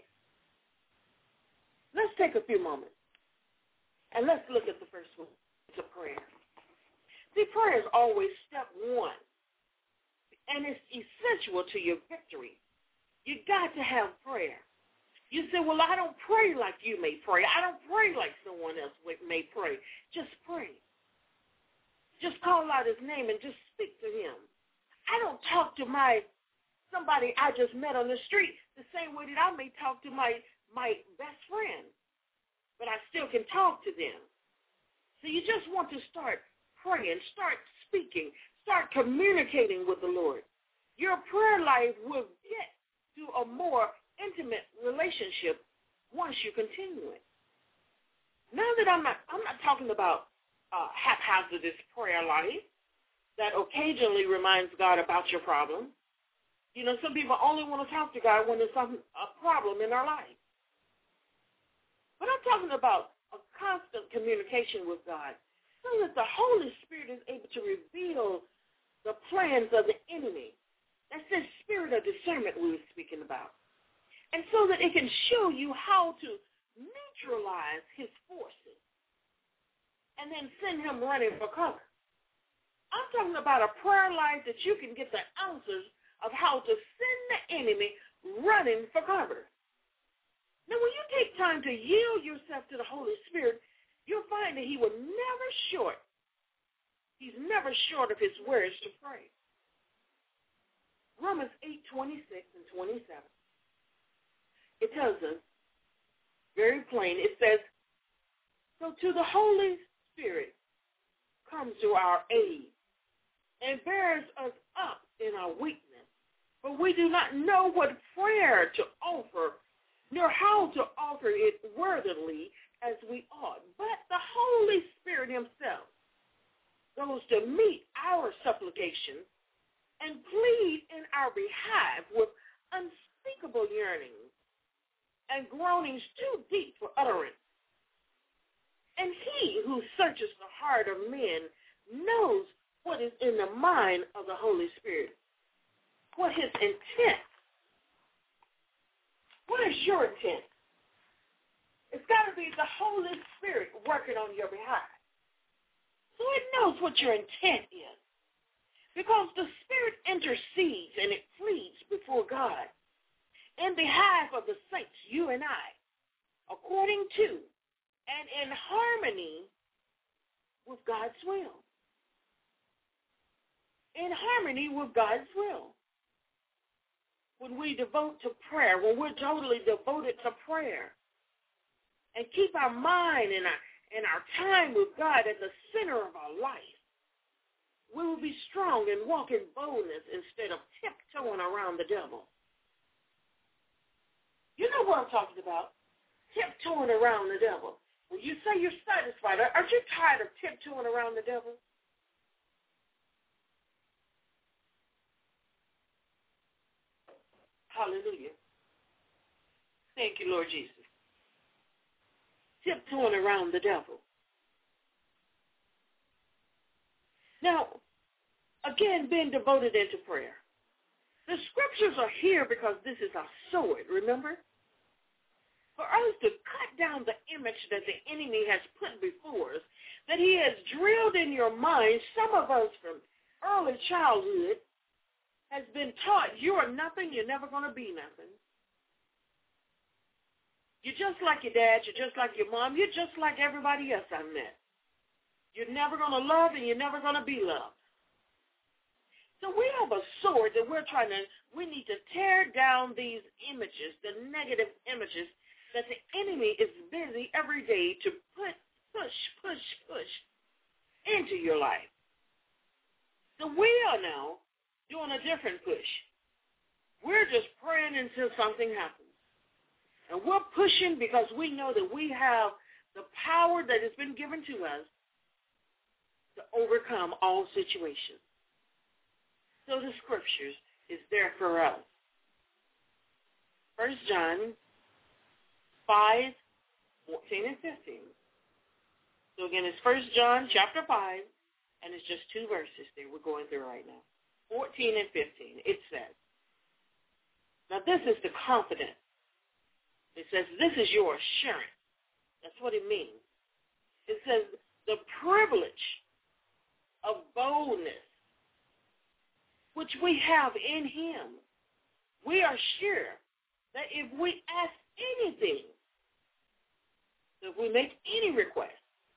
Let's take a few moments and let's look at the first one. It's a prayer. See, prayer is always step one, and it's essential to your victory. You got to have prayer. You say, well, I don't pray like you may pray. I don't pray like someone else may pray. Just pray. Just call out his name and just speak to him. I don't talk to my somebody I just met on the street the same way that I may talk to my, my best friend, but I still can talk to them. So you just want to start praying, start speaking, start communicating with the Lord. Your prayer life will get to a more intimate relationship once you continue it. Now that I'm not, I'm not talking about uh, haphazardous prayer life that occasionally reminds God about your problem. You know, some people only want to talk to God when there's some a problem in our life. But I'm talking about a constant communication with God so that the Holy Spirit is able to reveal the plans of the enemy. That's this spirit of discernment we were speaking about. And so that it can show you how to neutralize his forces and then send him running for cover. I'm talking about a prayer life that you can get the answers of how to send the enemy running for cover. Now, when you take time to yield yourself to the Holy Spirit, you'll find that he will never short. He's never short of his words to pray. Romans eight, twenty-six and twenty-seven. It tells us very plain. It says, so to the Holy Spirit comes to our aid and bears us up in our weakness. But we do not know what prayer to offer, nor how to offer it worthily as we ought. But the Holy Spirit himself goes to meet our supplications and plead in our behalf with unspeakable yearnings and groanings too deep for utterance. And he who searches the heart of men knows what is in the mind of the Holy Spirit, what his intent. What is your intent? It's got to be the Holy Spirit working on your behalf. So it knows what your intent is. Because the Spirit intercedes and it pleads before God in behalf of the saints, you and I, according to and in harmony with God's will. In harmony with God's will. When we devote to prayer, when we're totally devoted to prayer and keep our mind and our, and our time with God at the center of our life, we will be strong and walk in boldness instead of tiptoeing around the devil. You know what I'm talking about. tiptoeing around the devil. When you say you're satisfied, aren't you tired of tiptoeing around the devil? Hallelujah. Thank you, Lord Jesus. Tiptoeing around the devil. Now, again, being devoted into prayer. The scriptures are here because this is our sword, remember? For us to cut down the image that the enemy has put before us, that he has drilled in your mind. Some of us from early childhood has been taught you are nothing, you're never going to be nothing. You're just like your dad, you're just like your mom, you're just like everybody else I met. You're never going to love and you're never going to be loved. So we have a sword that we're trying to, we need to tear down these images, the negative images that the enemy is busy every day to put, push, push, push into your life. So we are now doing a different push. We're just praying until something happens. And we're pushing because we know that we have the power that has been given to us to overcome all situations. So the scriptures is there for us. First John five, fourteen and fifteen. So again, it's First John chapter five, and it's just two verses there we're going through right now. fourteen and fifteen. It says, now this is the confidence. It says, this is your assurance. That's what it means. It says, the privilege of boldness which we have in him. We are sure that if we ask anything, if we make any request,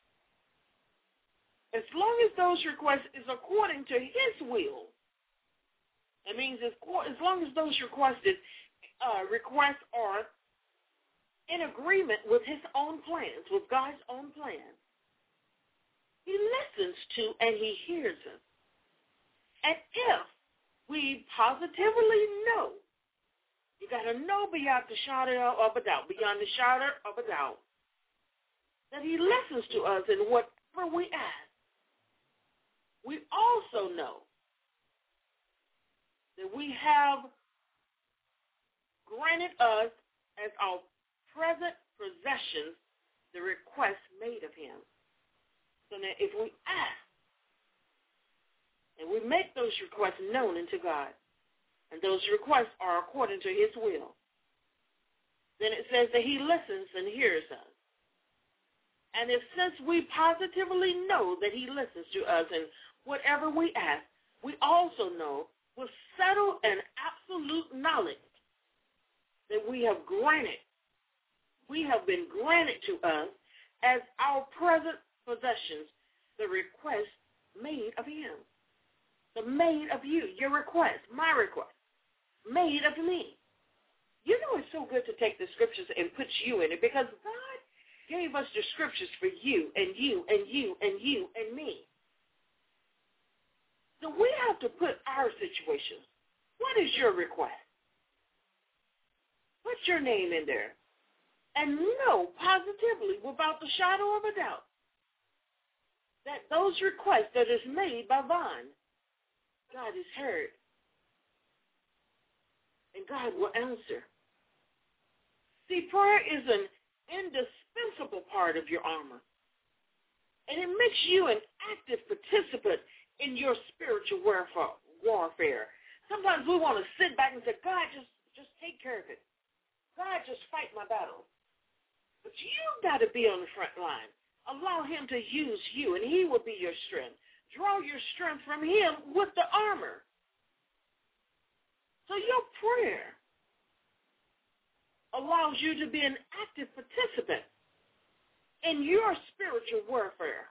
as long as those requests is according to his will, it means as, as long as those requested uh, requests are in agreement with his own plans, with God's own plan, he listens to and he hears us. And if we positively know, you got to know beyond the shadow of a doubt, beyond the shadow of a doubt, that he listens to us in whatever we ask. We also know that we have granted us as our present possessions the request made of him. So that if we ask, and we make those requests known unto God, and those requests are according to his will, then it says that he listens and hears us. And if since we positively know that he listens to us in whatever we ask, we also know with settled and absolute knowledge that we have granted, we have been granted to us as our present possessions the request made of him. The made of you, your request, my request, made of me. You know it's so good to take the scriptures and put you in it because God gave us the scriptures for you and you and you and you and me. So we have to put our situations. What is your request? Put your name in there and know positively without the shadow of a doubt that those requests that is made by Vaughn, God is heard, and God will answer. See, prayer is an indispensable part of your armor, and it makes you an active participant in your spiritual warfare. Sometimes we want to sit back and say, God, just, just take care of it. God, just fight my battle. But you've got to be on the front line. Allow him to use you, and he will be your strength. Draw your strength from him with the armor. So your prayer allows you to be an active participant in your spiritual warfare.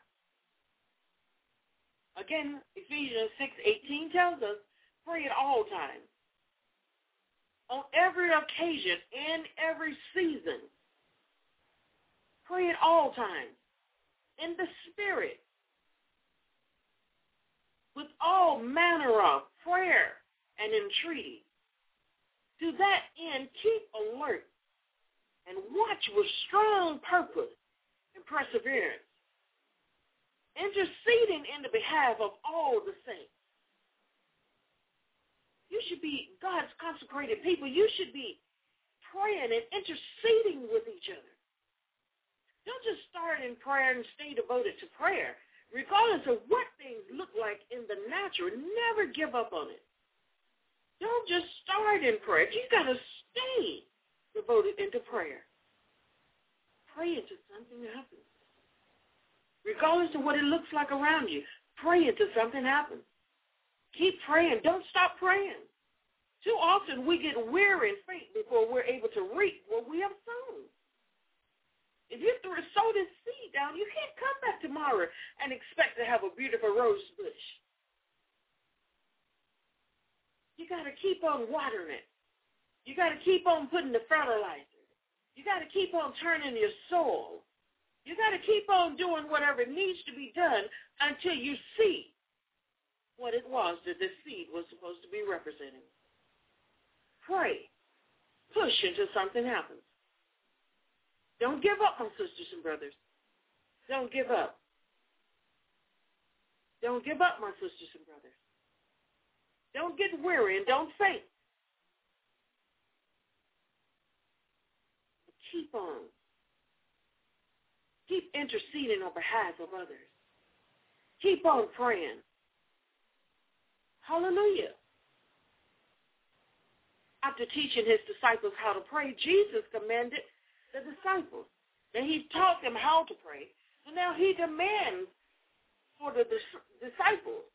Again, Ephesians six eighteen tells us, pray at all times, on every occasion, in every season. Pray at all times, in the Spirit, with all manner of prayer and entreaty. To that end, keep alert and watch with strong purpose and perseverance, interceding in the behalf of all the saints. You should be God's consecrated people. You should be praying and interceding with each other. Don't just start in prayer and stay devoted to prayer. Regardless of what things look like in the natural, never give up on it. Don't just start in prayer. You got to stay devoted into prayer. Pray until something happens. Regardless of what it looks like around you, pray until something happens. Keep praying. Don't stop praying. Too often we get weary and faint before we're able to reap what we have sown. If you sow this seed down, you can't come back tomorrow and expect to have a beautiful rose bush. You got to keep on watering it. You got to keep on putting the fertilizer. You got to keep on turning your soil. You got to keep on doing whatever needs to be done until you see what it was that this seed was supposed to be representing. Pray. Push until something happens. Don't give up, my sisters and brothers. Don't give up. Don't give up, my sisters and brothers. Don't get weary and don't faint. Keep on. Keep interceding on behalf of others. Keep on praying. Hallelujah. After teaching his disciples how to pray, Jesus commanded the disciples. And he taught them how to pray. So now he demands for the dis- disciples.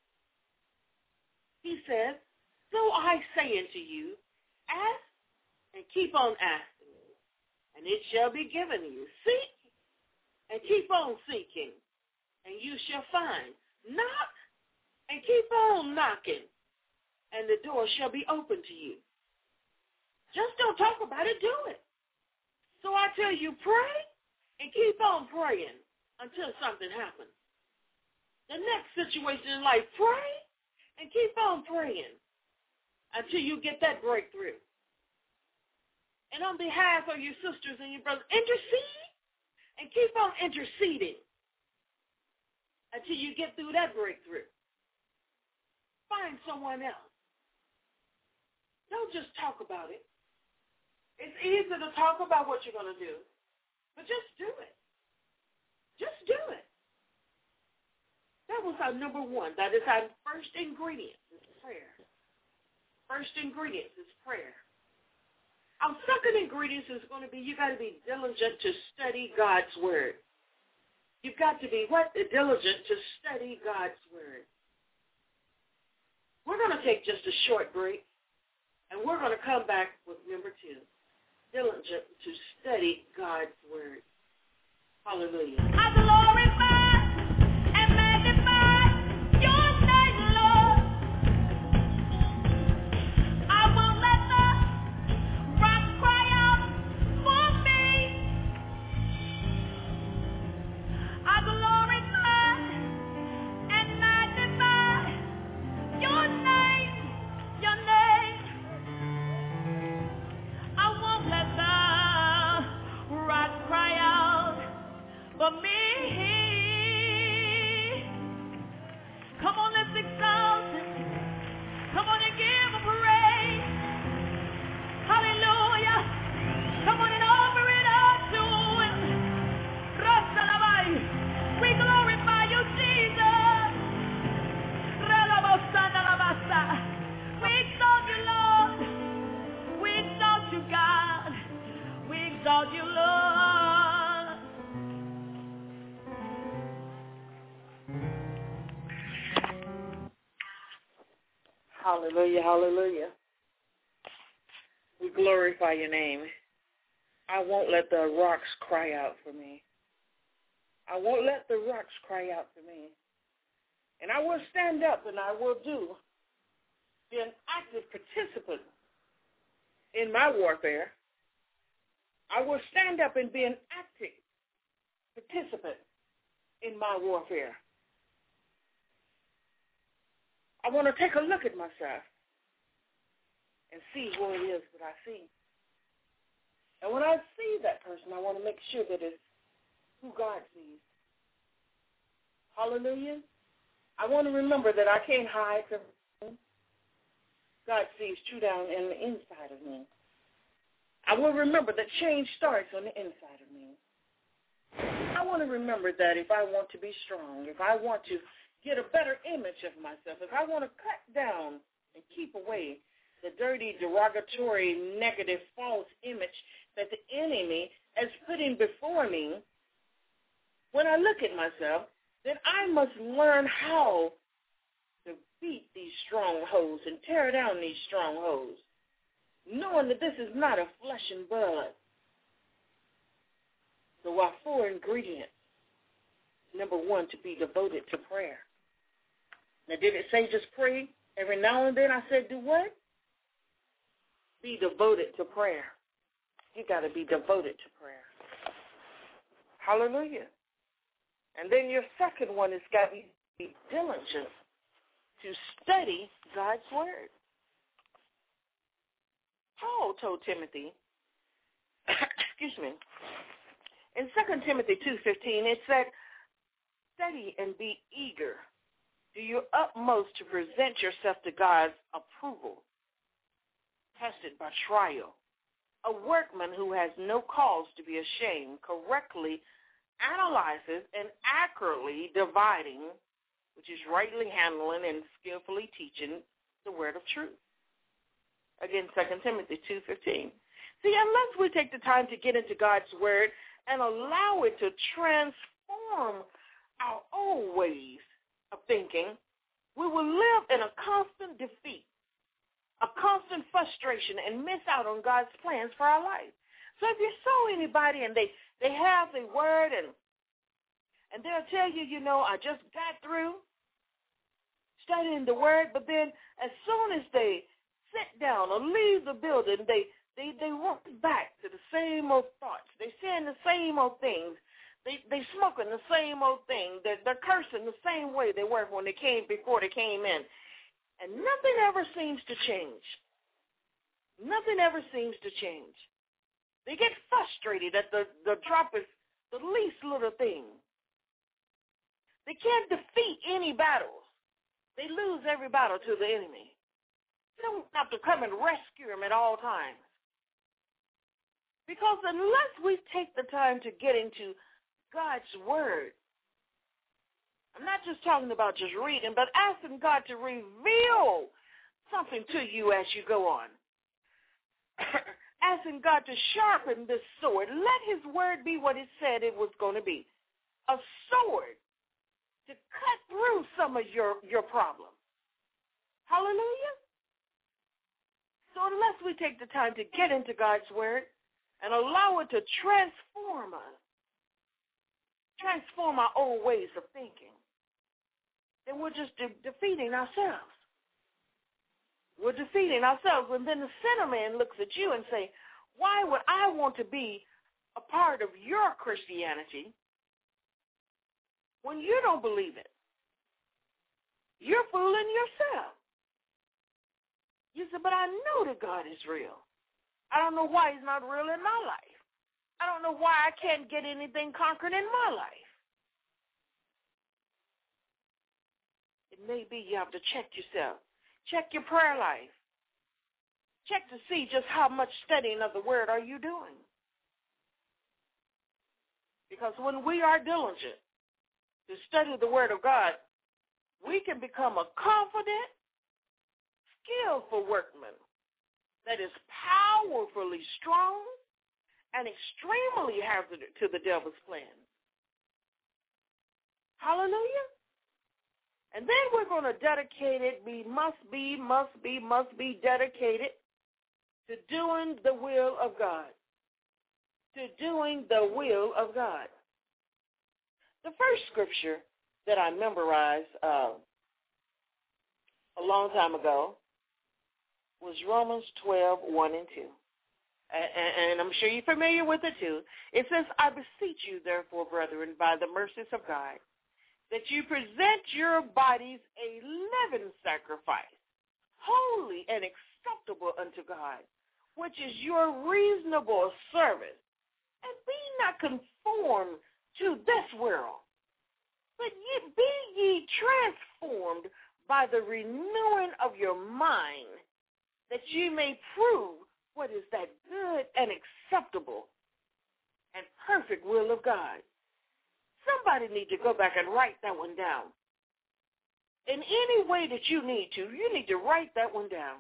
He says, so I say unto you, ask and keep on asking, and it shall be given you. Seek and keep on seeking, and you shall find. Knock and keep on knocking, and the door shall be open to you. Just don't talk about it, do it. So I tell you, pray and keep on praying until something happens. The next situation in life, pray and keep on praying until you get that breakthrough. And on behalf of your sisters and your brothers, intercede and keep on interceding until you get through that breakthrough. Find someone else. Don't just talk about it. It's easy to talk about what you're going to do, but just do it. Just do it. That was our number one. That is our first ingredient is prayer. First ingredient is prayer. Our second ingredient is going to be you got to be diligent to study God's word. You've got to be what? Diligent to study God's word. We're going to take just a short break, and we're going to come back with number two. Diligent to study God's word. Hallelujah. I glorify and magnify your name, Lord. I won't let the rock cry out for me. I glorify and magnify your name, your name. I won't let the rock cry out for me. Come on, let's exalt him. Come on and give him praise. Hallelujah. Come on and offer it up to him. Rasalabai. We glorify you, Jesus. Ralabosanalabasa. We exalt you, Lord. We exalt you, God. We exalt you, Lord. Hallelujah, hallelujah. We glorify your name. I won't let the rocks cry out for me. I won't let the rocks cry out for me. And I will stand up and I will do. Be an active participant in my warfare. I will stand up and be an active participant in my warfare. I want to take a look at myself and see what it is that I see. And when I see that person, I want to make sure that it's who God sees. Hallelujah. I want to remember that I can't hide from him. God sees true down in the inside of me. I will remember that change starts on the inside of me. I want to remember that if I want to be strong, if I want to get a better image of myself, if I want to cut down and keep away the dirty, derogatory, negative, false image that the enemy is putting before me, when I look at myself, then I must learn how to beat these strongholds and tear down these strongholds, knowing that this is not a flesh and blood. So our four ingredients. Number one, to be devoted to prayer. Now, did it say just pray? Every now and then I said do what? Be devoted to prayer. You got to be devoted to prayer. Hallelujah. And then your second one is got to be diligent to study God's word. Paul told Timothy, excuse me, in Second Timothy two fifteen, it said, study and be eager. Do your utmost to present yourself to God's approval, tested by trial. A workman who has no cause to be ashamed, correctly analyzes and accurately dividing, which is rightly handling and skillfully teaching the word of truth. Again, Second Timothy two fifteen. See, unless we take the time to get into God's word and allow it to transform our old ways of thinking, we will live in a constant defeat, a constant frustration, and miss out on God's plans for our life. So if you saw anybody and they, they have the word and and they'll tell you, you know, I just got through studying the word, but then as soon as they sit down or leave the building, they they they walk back to the same old thoughts. They're saying the same old things. They they smoking the same old thing. They're, they're cursing the same way they were when they came before they came in, and nothing ever seems to change. Nothing ever seems to change. They get frustrated at the the drop of the least little thing. They can't defeat any battles. They lose every battle to the enemy. You don't have to come and rescue them at all times. Because unless we take the time to get into God's word, I'm not just talking about just reading, but asking God to reveal something to you as you go on. Asking God to sharpen this sword. Let his word be what it said it was going to be. A sword to cut through some of your, your problems. Hallelujah. So unless we take the time to get into God's word and allow it to transform us, transform our old ways of thinking, then we're just de- defeating ourselves. We're defeating ourselves. And then the sinner man looks at you and say, why would I want to be a part of your Christianity when you don't believe it? You're fooling yourself. You say, but I know that God is real. I don't know why he's not real in my life. I don't know why I can't get anything conquered in my life. It may be you have to check yourself. Check your prayer life. Check to see just how much studying of the word are you doing. Because when we are diligent to study the word of God, we can become a confident, skillful workman that is powerfully strong and extremely hazardous to the devil's plan. Hallelujah. And then we're going to dedicate it, we must be, must be, must be dedicated to doing the will of God. To doing the will of God. The first scripture that I memorized uh, a long time ago was Romans twelve, one and two. And, and I'm sure you're familiar with it too. It says, I beseech you, therefore, brethren, by the mercies of God, that you present your bodies a living sacrifice, holy and acceptable unto God, which is your reasonable service. And be not conformed to this world, but ye, be ye transformed by the renewing of your mind, that ye may prove what is that good and acceptable and perfect will of God. Somebody need to go back and write that one down. In any way that you need to, you need to write that one down.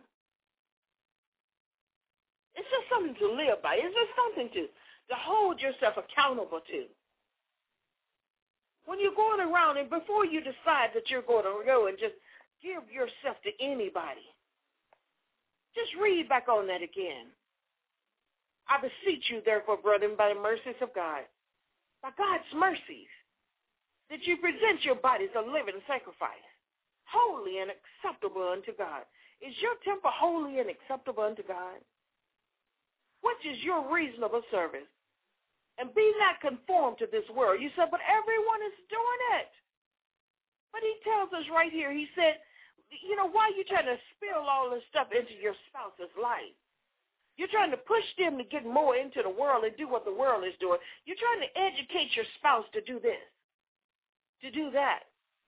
It's just something to live by. It's just something to, to hold yourself accountable to. When you're going around and before you decide that you're going to go and just give yourself to anybody, just read back on that again. I beseech you, therefore, brethren, by the mercies of God, by God's mercies, that you present your bodies a living sacrifice, holy and acceptable unto God. Is your temple holy and acceptable unto God? Which is your reasonable service? And be not conformed to this world. You said, but everyone is doing it. But he tells us right here, he said, you know, why are you trying to spill all this stuff into your spouse's life? You're trying to push them to get more into the world and do what the world is doing. You're trying to educate your spouse to do this, to do that.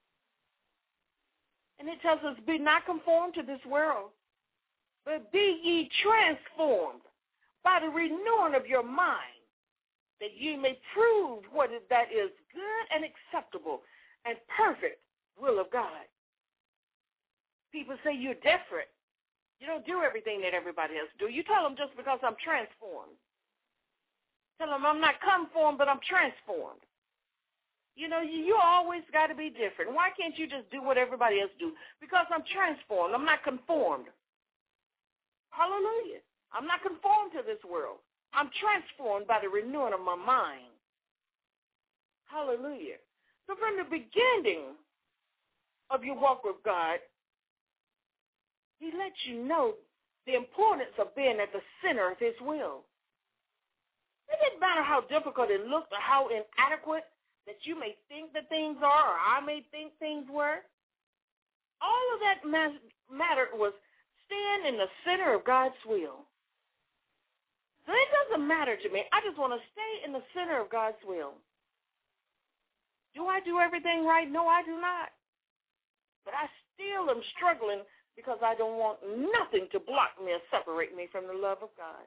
And it tells us, be not conformed to this world, but be ye transformed by the renewing of your mind, that ye may prove what is, that is good and acceptable and perfect will of God. People say you're different. You don't do everything that everybody else do. You tell them just because I'm transformed. Tell them I'm not conformed, but I'm transformed. You know, you, you always got to be different. Why can't you just do what everybody else do? Because I'm transformed. I'm not conformed. Hallelujah. I'm not conformed to this world. I'm transformed by the renewing of my mind. Hallelujah. So from the beginning of your walk with God, he lets you know the importance of being at the center of his will. It doesn't matter how difficult it looks or how inadequate that you may think that things are or I may think things were. All of that ma- mattered was staying in the center of God's will. So it doesn't matter to me. I just want to stay in the center of God's will. Do I do everything right? No, I do not. But I still am struggling because I don't want nothing to block me or separate me from the love of God.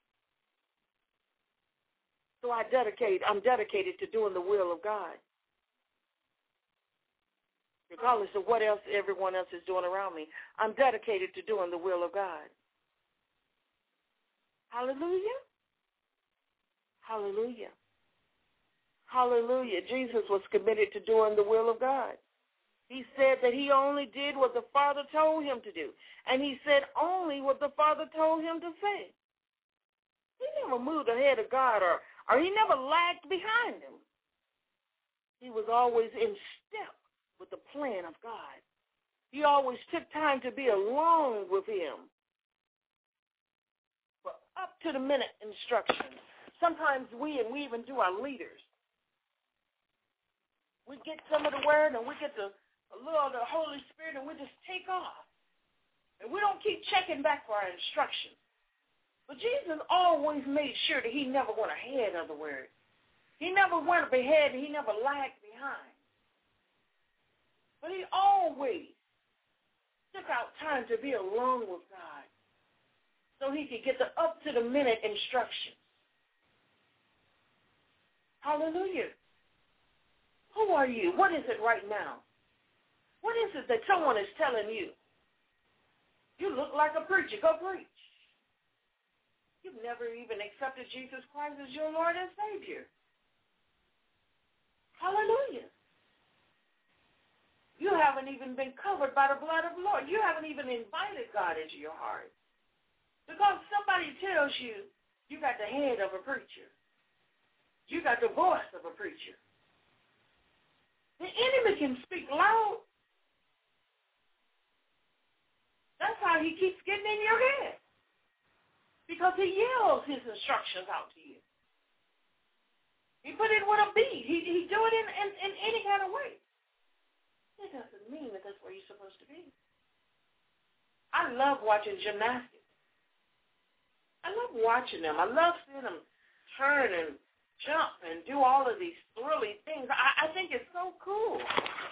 So I dedicate, I'm dedicated to doing the will of God, regardless of what else everyone else is doing around me. I'm dedicated to doing the will of God. Hallelujah. Hallelujah. Hallelujah. Jesus was committed to doing the will of God. He said that he only did what the Father told him to do. And he said only what the Father told him to say. He never moved ahead of God or, or he never lagged behind him. He was always in step with the plan of God. He always took time to be alone with him for up-to-the-minute instructions. Sometimes we, and we even do our leaders, we get some of the word and we get the a little of the Holy Spirit, and we just take off. And we don't keep checking back for our instructions. But Jesus always made sure that he never went ahead of the word. He never went ahead and he never lagged behind. But he always took out time to be alone with God so he could get the up-to-the-minute instructions. Hallelujah. Who are you? What is it right now? What is it that someone is telling you? You look like a preacher. Go preach. You've never even accepted Jesus Christ as your Lord and Savior. Hallelujah. You haven't even been covered by the blood of the Lord. You haven't even invited God into your heart. Because somebody tells you you got the head of a preacher. You got the voice of a preacher. The enemy can speak loud. That's how he keeps getting in your head. Because he yells his instructions out to you. He put it with a beat. He, he do it in, in, in any kind of way. It doesn't mean that that's where you're supposed to be. I love watching gymnastics. I love watching them. I love seeing them turn and jump and do all of these thrilling things. I, I think it's so cool.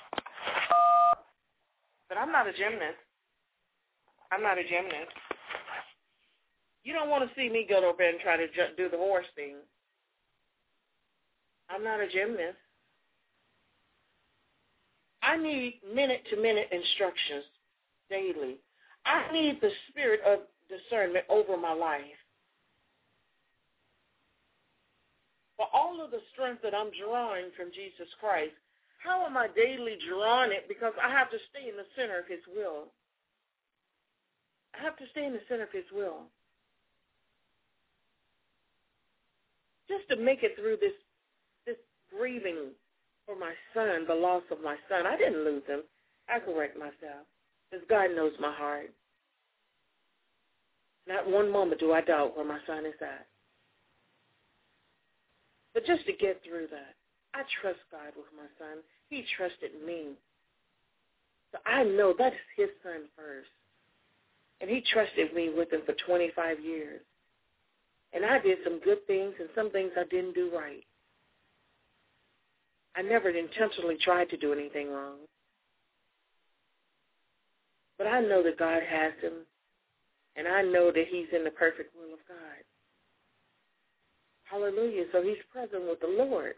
But I'm not a gymnast. I'm not a gymnast. You don't want to see me go over and try to ju- do the horse thing. I'm not a gymnast. I need minute-to-minute instructions daily. I need the spirit of discernment over my life. For all of the strength that I'm drawing from Jesus Christ, how am I daily drawing it? Because I have to stay in the center of his will. I have to stay in the center of his will. Just to make it through this, this grieving for my son, the loss of my son. I didn't lose him. I correct myself. Because God knows my heart. Not one moment do I doubt where my son is at. But just to get through that, I trust God with my son. He trusted me. So I know that is his son first. And he trusted me with him for twenty-five years. And I did some good things and some things I didn't do right. I never intentionally tried to do anything wrong. But I know that God has him, and I know that he's in the perfect will of God. Hallelujah. So he's present with the Lord.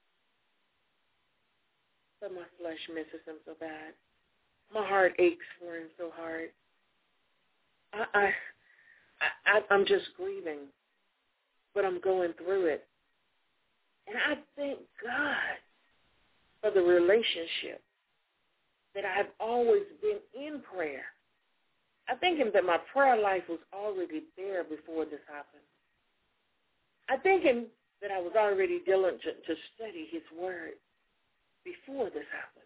But my flesh misses him so bad. My heart aches for him so hard. I, I, I, I'm just grieving, but I'm going through it. And I thank God for the relationship that I've always been in prayer. I thank him that my prayer life was already there before this happened. I thank him that I was already diligent to study his word before this happened.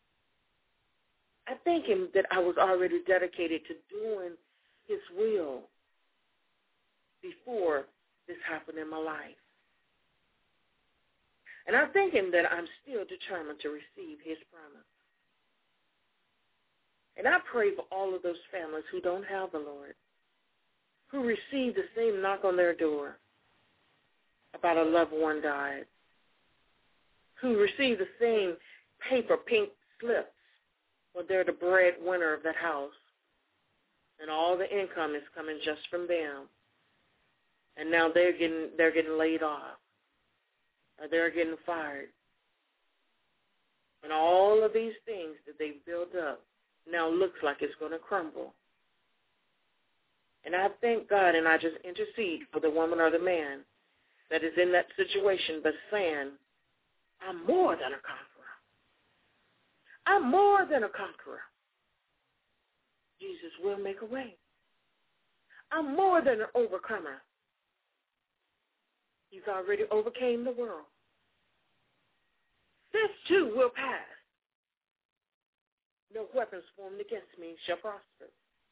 I thank him that I was already dedicated to doing his will before this happened in my life. And I thank him that I'm still determined to receive his promise. And I pray for all of those families who don't have the Lord, who receive the same knock on their door about a loved one died, who receive the same paper pink slips when they're the breadwinner of that house, and all the income is coming just from them, and now they're getting they're getting laid off, or they're getting fired, and all of these things that they've built up now looks like it's going to crumble. And I thank God, and I just intercede for the woman or the man that is in that situation, but saying, I'm more than a conqueror. I'm more than a conqueror. Jesus will make a way. I'm more than an overcomer. He's already overcame the world. This too will pass. No weapons formed against me shall prosper.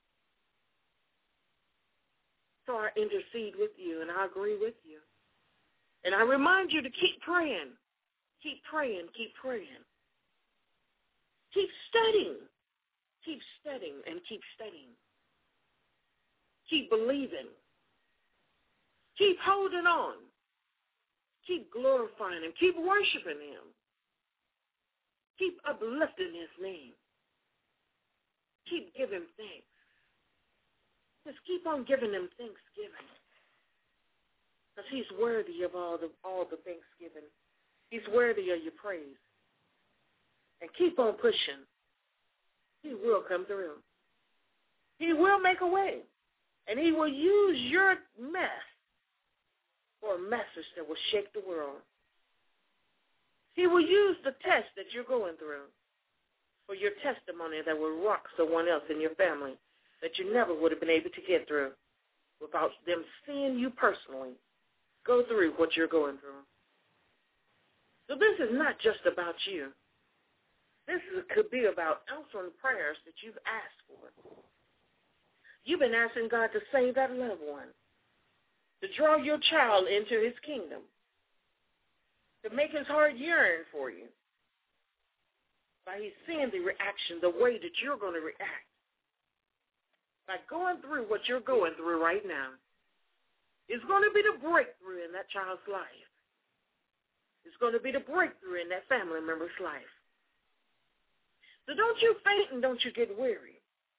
So I intercede with you, and I agree with you. And I remind you to keep praying. Keep praying. Keep praying. Keep studying. Keep studying and keep studying. Keep believing. Keep holding on. Keep glorifying him. Keep worshiping him. Keep uplifting his name. Keep giving thanks. Just keep on giving him thanksgiving. Because he's worthy of all the all the thanksgiving. He's worthy of your praise. And keep on pushing. He will come through. He will make a way. And he will use your mess for a message that will shake the world. He will use the test that you're going through for your testimony that will rock someone else in your family that you never would have been able to get through without them seeing you personally go through what you're going through. So this is not just about you. This is, could be about answering prayers that you've asked for. You've been asking God to save that loved one, to draw your child into his kingdom, to make his heart yearn for you. By he's seeing the reaction, the way that you're going to react. By going through what you're going through right now. It's going to be the breakthrough in that child's life. It's going to be the breakthrough in that family member's life. So don't you faint and don't you get weary.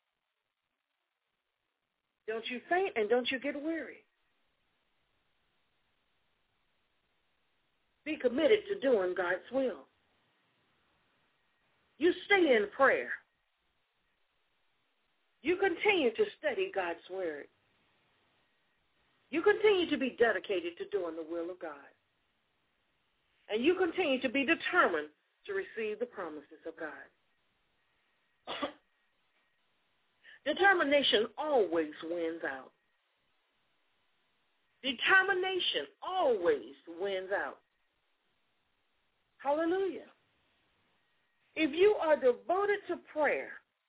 Don't you faint and don't you get weary. Be committed to doing God's will. You stay in prayer. You continue to study God's word. You continue to be dedicated to doing the will of God. And you continue to be determined to receive the promises of God. Determination always wins out. Determination always wins out. Hallelujah. If you are devoted to prayer,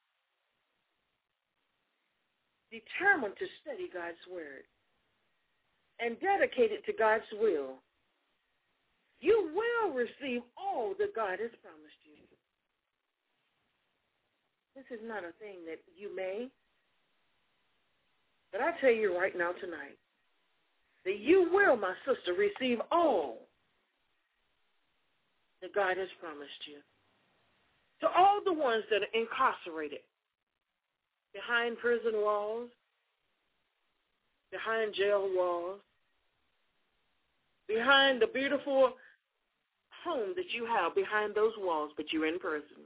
determined to study God's word, and dedicated to God's will, you will receive all that God has promised you. This is not a thing that you may, but I tell you right now tonight that you will, my sister, receive all that God has promised you. To all the ones that are incarcerated behind prison walls, behind jail walls, behind the beautiful home that you have behind those walls, but you're in prison.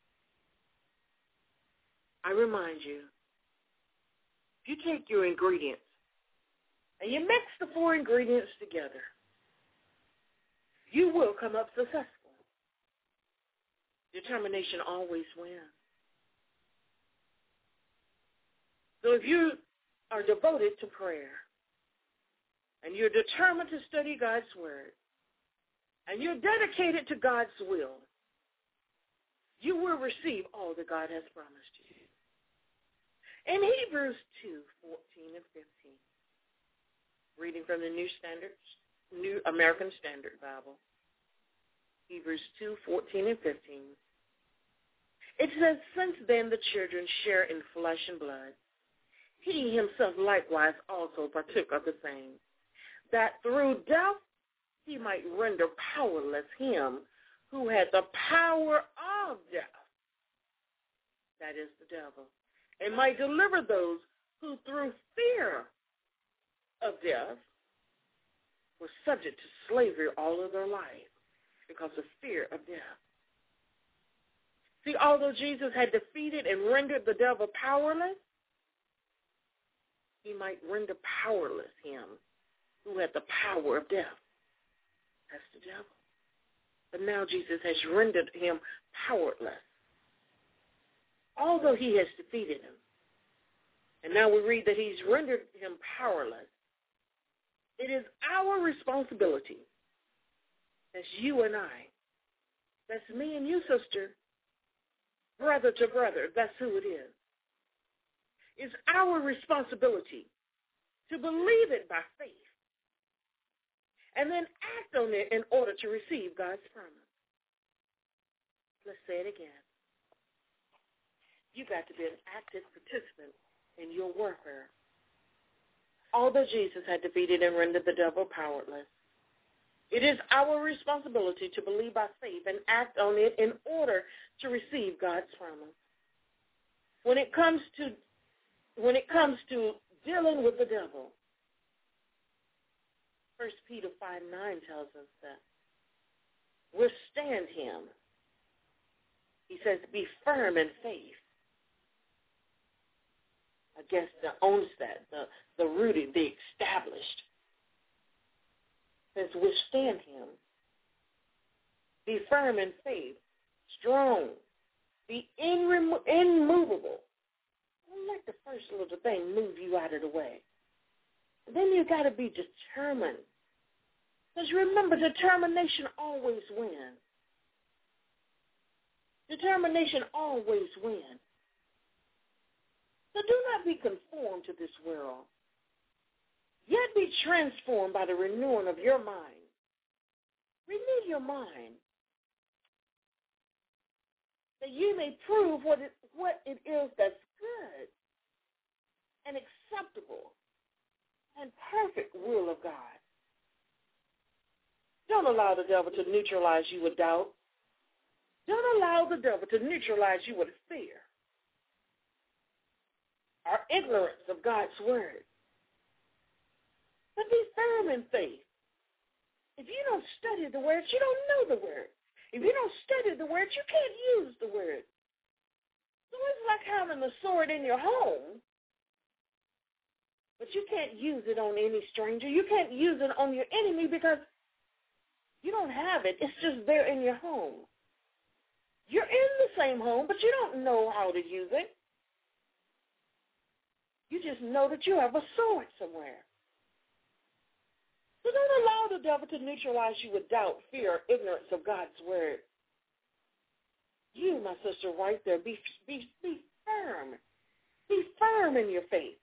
I remind you, if you take your ingredients and you mix the four ingredients together, you will come up successful. Determination always wins. So if you are devoted to prayer and you're determined to study God's word and you're dedicated to God's will, you will receive all that God has promised you. In Hebrews two, fourteen and fifteen, reading from the New Standard, New American Standard Bible, Hebrews two, fourteen and fifteen, it says, since then the children share in flesh and blood, he himself likewise also partook of the same, that through death he might render powerless him who had the power of death, that is the devil, and might deliver those who through fear of death were subject to slavery all of their life because of fear of death. See, although Jesus had defeated and rendered the devil powerless, he might render powerless him who had the power of death. That's the devil. But now Jesus has rendered him powerless, although he has defeated him. And now we read that he's rendered him powerless. It is our responsibility, that's you and I, that's me and you, sister, brother to brother, that's who it is. It's our responsibility to believe it by faith and then act on it in order to receive God's promise. Let's say it again. You got to be an active participant in your warfare. Although Jesus had defeated and rendered the devil powerless, it is our responsibility to believe by faith and act on it in order to receive God's promise. When it comes to when it comes to dealing with the devil, First Peter five nine tells us that withstand him. He says, be firm in faith against the onset, the, the rooted, the established. Says withstand him. Be firm in faith, strong, be irremo- immovable. Don't let the first little thing move you out of the way. Then you got to be determined. Because remember, determination always wins. Determination always wins. So do not be conformed to this world, yet be transformed by the renewing of your mind. Renew your mind, that you may prove what it, what it is that's good and acceptable and perfect will of God. Don't allow the devil to neutralize you with doubt. Don't allow the devil to neutralize you with fear or ignorance of God's word. But be firm in faith. If you don't study the word, you don't know the word. If you don't study the word, you can't use the word. So it's like having a sword in your home, but you can't use it on any stranger. You can't use it on your enemy because you don't have it. It's just there in your home. You're in the same home, but you don't know how to use it. You just know that you have a sword somewhere. So don't allow the devil to neutralize you with doubt, fear, or ignorance of God's word. You, my sister, right there, be, be, be firm. Be firm in your faith.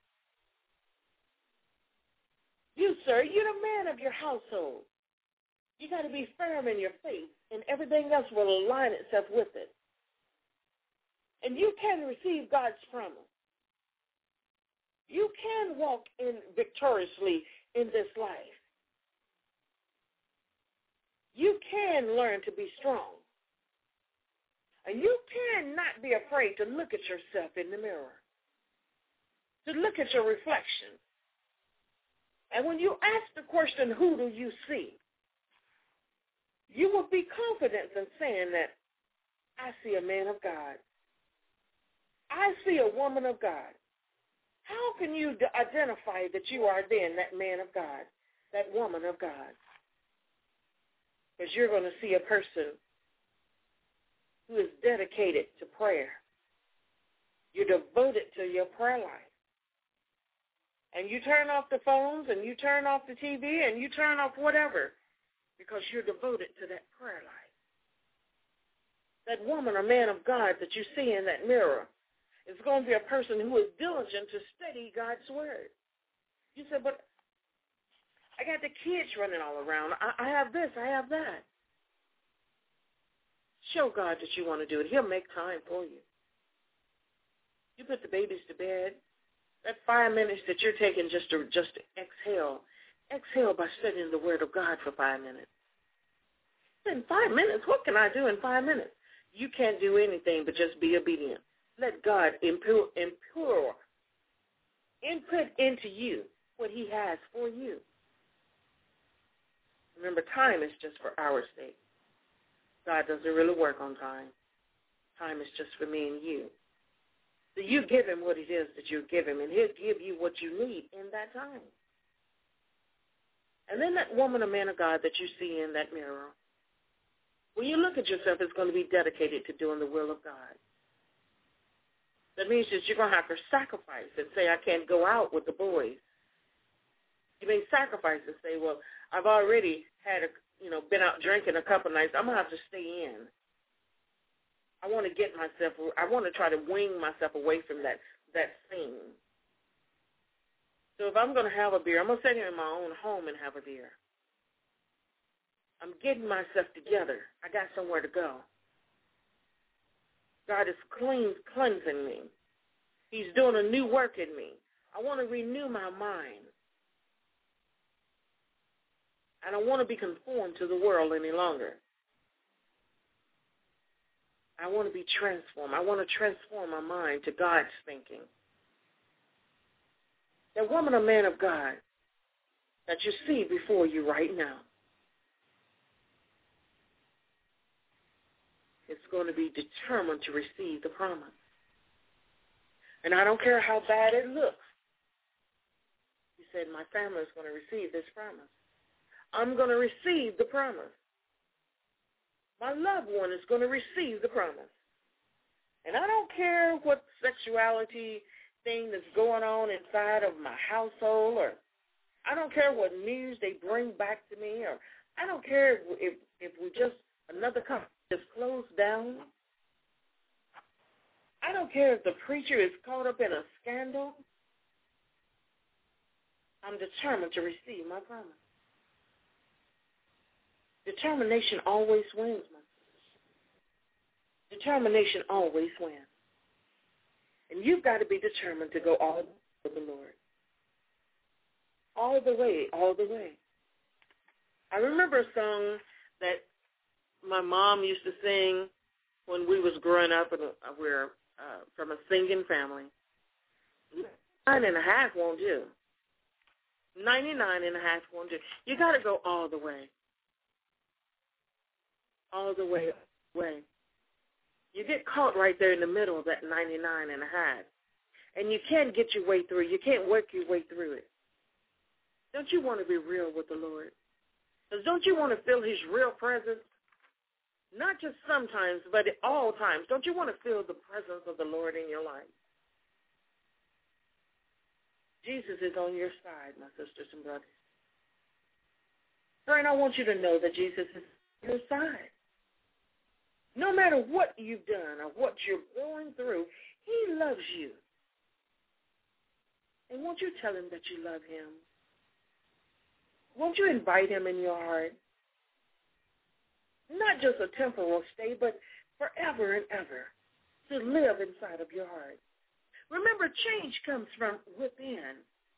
You, sir, you're the man of your household. You got to be firm in your faith, and everything else will align itself with it. And you can receive God's promise. You can walk in victoriously in this life. You can learn to be strong. And you cannot be afraid to look at yourself in the mirror, to look at your reflection. And when you ask the question, who do you see? You will be confident in saying that I see a man of God. I see a woman of God. How can you d- identify that you are then that man of God, that woman of God? Because you're going to see a person who is dedicated to prayer. You're devoted to your prayer life. And you turn off the phones and you turn off the T V and you turn off whatever because you're devoted to that prayer life. That woman or man of God that you see in that mirror is going to be a person who is diligent to study God's word. You said, but I got the kids running all around. I, I have this, I have that. Show God that you want to do it. He'll make time for you. You put the babies to bed. That five minutes that you're taking just to just to exhale, exhale by studying the word of God for five minutes. In five minutes, what can I do in five minutes? You can't do anything but just be obedient. Let God impure, impure, input into you what he has for you. Remember, time is just for our sake. God doesn't really work on time. Time is just for me and you. So you give him what it is that you give him, and he'll give you what you need in that time. And then that woman or man of God that you see in that mirror, when you look at yourself, it's going to be dedicated to doing the will of God. That means that you're going to have to sacrifice and say, I can't go out with the boys. You may sacrifice and say, well, I've already had a, you know, been out drinking a couple nights. I'm going to have to stay in. I want to get myself, I want to try to wing myself away from that, that thing. So if I'm going to have a beer, I'm going to sit here in my own home and have a beer. I'm getting myself together. I got somewhere to go. God is clean, cleansing me. He's doing a new work in me. I want to renew my mind. I don't want to be conformed to the world any longer. I want to be transformed. I want to transform my mind to God's thinking. That woman or man of God that you see before you right now, it's going to be determined to receive the promise. And I don't care how bad it looks. He said, my family is going to receive this promise. I'm going to receive the promise. My loved one is going to receive the promise. And I don't care what sexuality thing that's going on inside of my household, or I don't care what news they bring back to me, or I don't care if, if, if we just, another company is closed down. I don't care if the preacher is caught up in a scandal. I'm determined to receive my promise. Determination always wins, my sister. Determination always wins. And you've got to be determined to go all for the Lord. all the way, all the way. I remember a song that my mom used to sing when we was growing up, and we're uh, from a singing family. Nine and a half won't do. Ninety-nine and a half won't do. You got to go all the way. All the way, way. You get caught right there in the middle of that ninety-nine and a half, and you can't get your way through. You can't work your way through it. Don't you want to be real with the Lord? Because don't you want to feel his real presence? Not just sometimes, but at all times. Don't you want to feel the presence of the Lord in your life? Jesus is on your side, my sisters and brothers. Friend, I want you to know that Jesus is on your side. No matter what you've done or what you're going through, he loves you. And won't you tell him that you love him? Won't you invite him in your heart? Not just a temporal stay, but forever and ever to live inside of your heart. Remember, change comes from within.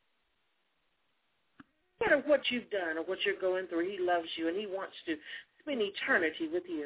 No matter what you've done or what you're going through, he loves you and he wants to spend eternity with you.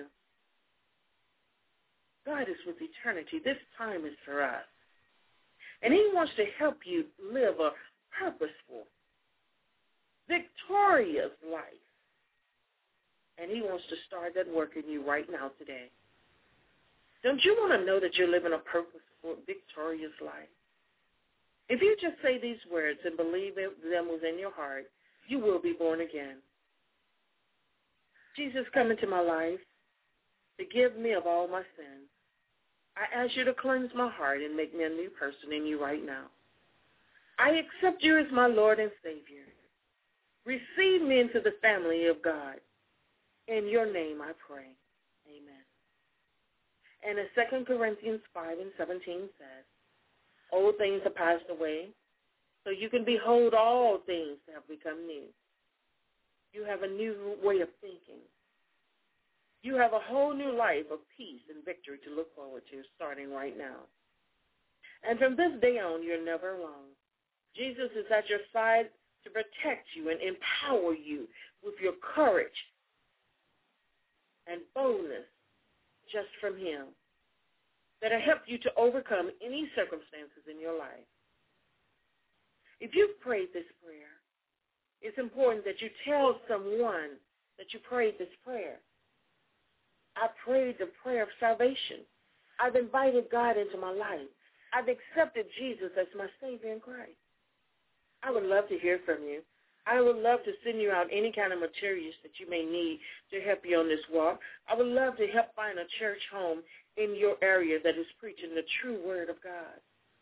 God is with eternity. This time is for us. And he wants to help you live a purposeful, victorious life. And he wants to start that work in you right now today. Don't you want to know that you're living a purposeful, victorious life? If you just say these words and believe them within your heart, you will be born again. Jesus, come into my life. Forgive me of all my sins. I ask you to cleanse my heart and make me a new person in you right now. I accept you as my Lord and Savior. Receive me into the family of God. In your name I pray. Amen. And as Second Corinthians five and seventeen says, old things are passed away, so you can behold all things have become new. You have a new way of thinking. You have a whole new life of peace and victory to look forward to starting right now. And from this day on, you're never alone. Jesus is at your side to protect you and empower you with your courage and boldness just from him that'll help you to overcome any circumstances in your life. If you've prayed this prayer, it's important that you tell someone that you prayed this prayer. I prayed the prayer of salvation. I've invited God into my life. I've accepted Jesus as my Savior in Christ. I would love to hear from you. I would love to send you out any kind of materials that you may need to help you on this walk. I would love to help find a church home in your area that is preaching the true word of God.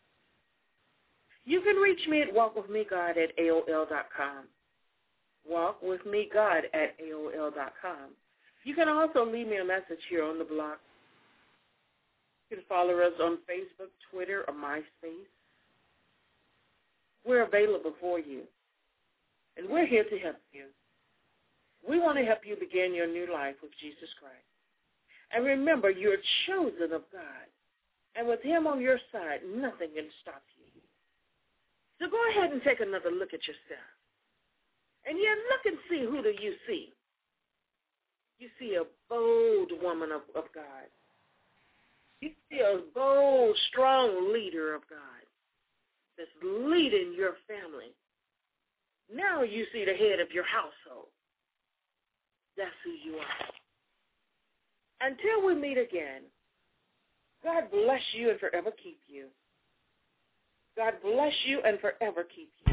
You can reach me at walk with me god at A O L dot com. walk with me god at A O L dot com. You can also leave me a message here on the blog. You can follow us on Facebook, Twitter, or MySpace. We're available for you, and we're here to help you. We want to help you begin your new life with Jesus Christ. And remember, you're chosen of God, and with him on your side, nothing can stop you. So go ahead and take another look at yourself. And yeah, look and see, who do you see? You see a bold woman of, of God. You see a bold, strong leader of God that's leading your family. Now you see the head of your household. That's who you are. Until we meet again, God bless you and forever keep you. God bless you and forever keep you.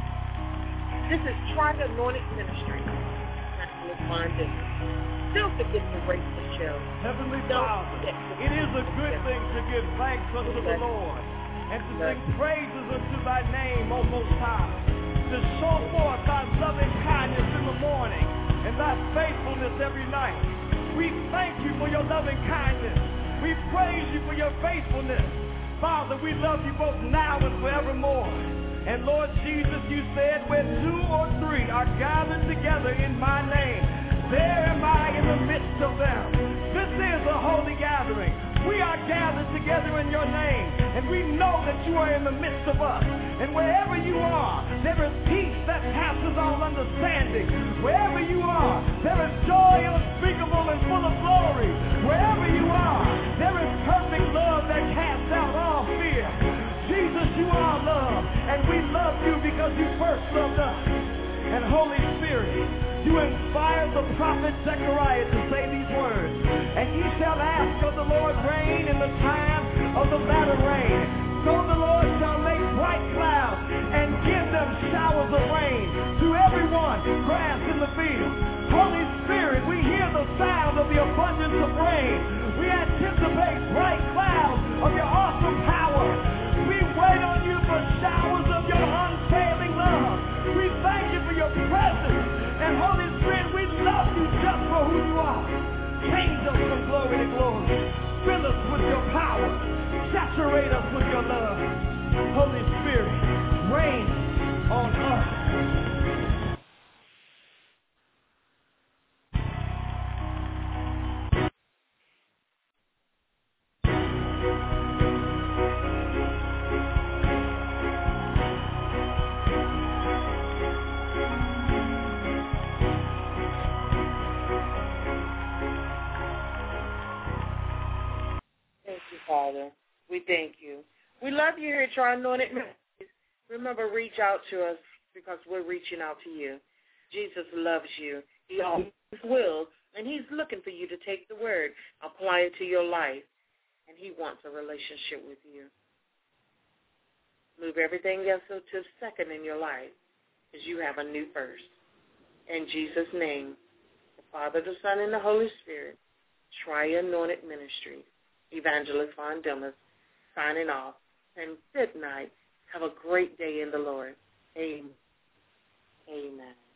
This is Tribe Anointed Ministry. Let's find it. Don't forget to rate the show. Heavenly Father, it is a good thing to give thanks unto the Lord and to sing praises unto thy name, O Most High, to show forth thy loving kindness in the morning and thy faithfulness every night. We thank you for your loving kindness. We praise you for your faithfulness. Father, we love you both now and forevermore. And Lord Jesus, you said, where two or three are gathered together in my name, there am I in the midst of them. This is a holy gathering. We are gathered together in your name, and we know that you are in the midst of us. And wherever you are, there is peace that passes all understanding. Wherever you are, there is joy unspeakable and full of glory. Wherever you are, there is perfect love that casts out all fear. Jesus, you are love, and we love you because you first loved us. And Holy Spirit, you inspired the prophet Zechariah to say these words. And ye shall ask of the Lord rain in the time of the latter rain. So the Lord shall make bright clouds and give them showers of rain to everyone grass in the field. Holy Spirit, we hear the sound of the abundance of rain. We anticipate bright clouds of your awesome power. We wait on you for showers of your unfailing love. We thank you for your presence. And Holy Spirit, we love you just for who you are. Change us from glory to glory. Fill us with your power. Saturate us with your love. Holy Spirit, reign on us. Father, we thank you. We love you here at your anointed ministries. Remember, reach out to us because we're reaching out to you. Jesus loves you. He always will, and he's looking for you to take the word, apply it to your life, and he wants a relationship with you. Move everything else to second in your life because you have a new first. In Jesus' name, the Father, the Son, and the Holy Spirit, Tri-Anointed Ministry. Evangelist Von Dillers, signing off. And good night. Have a great day in the Lord. Amen. Amen.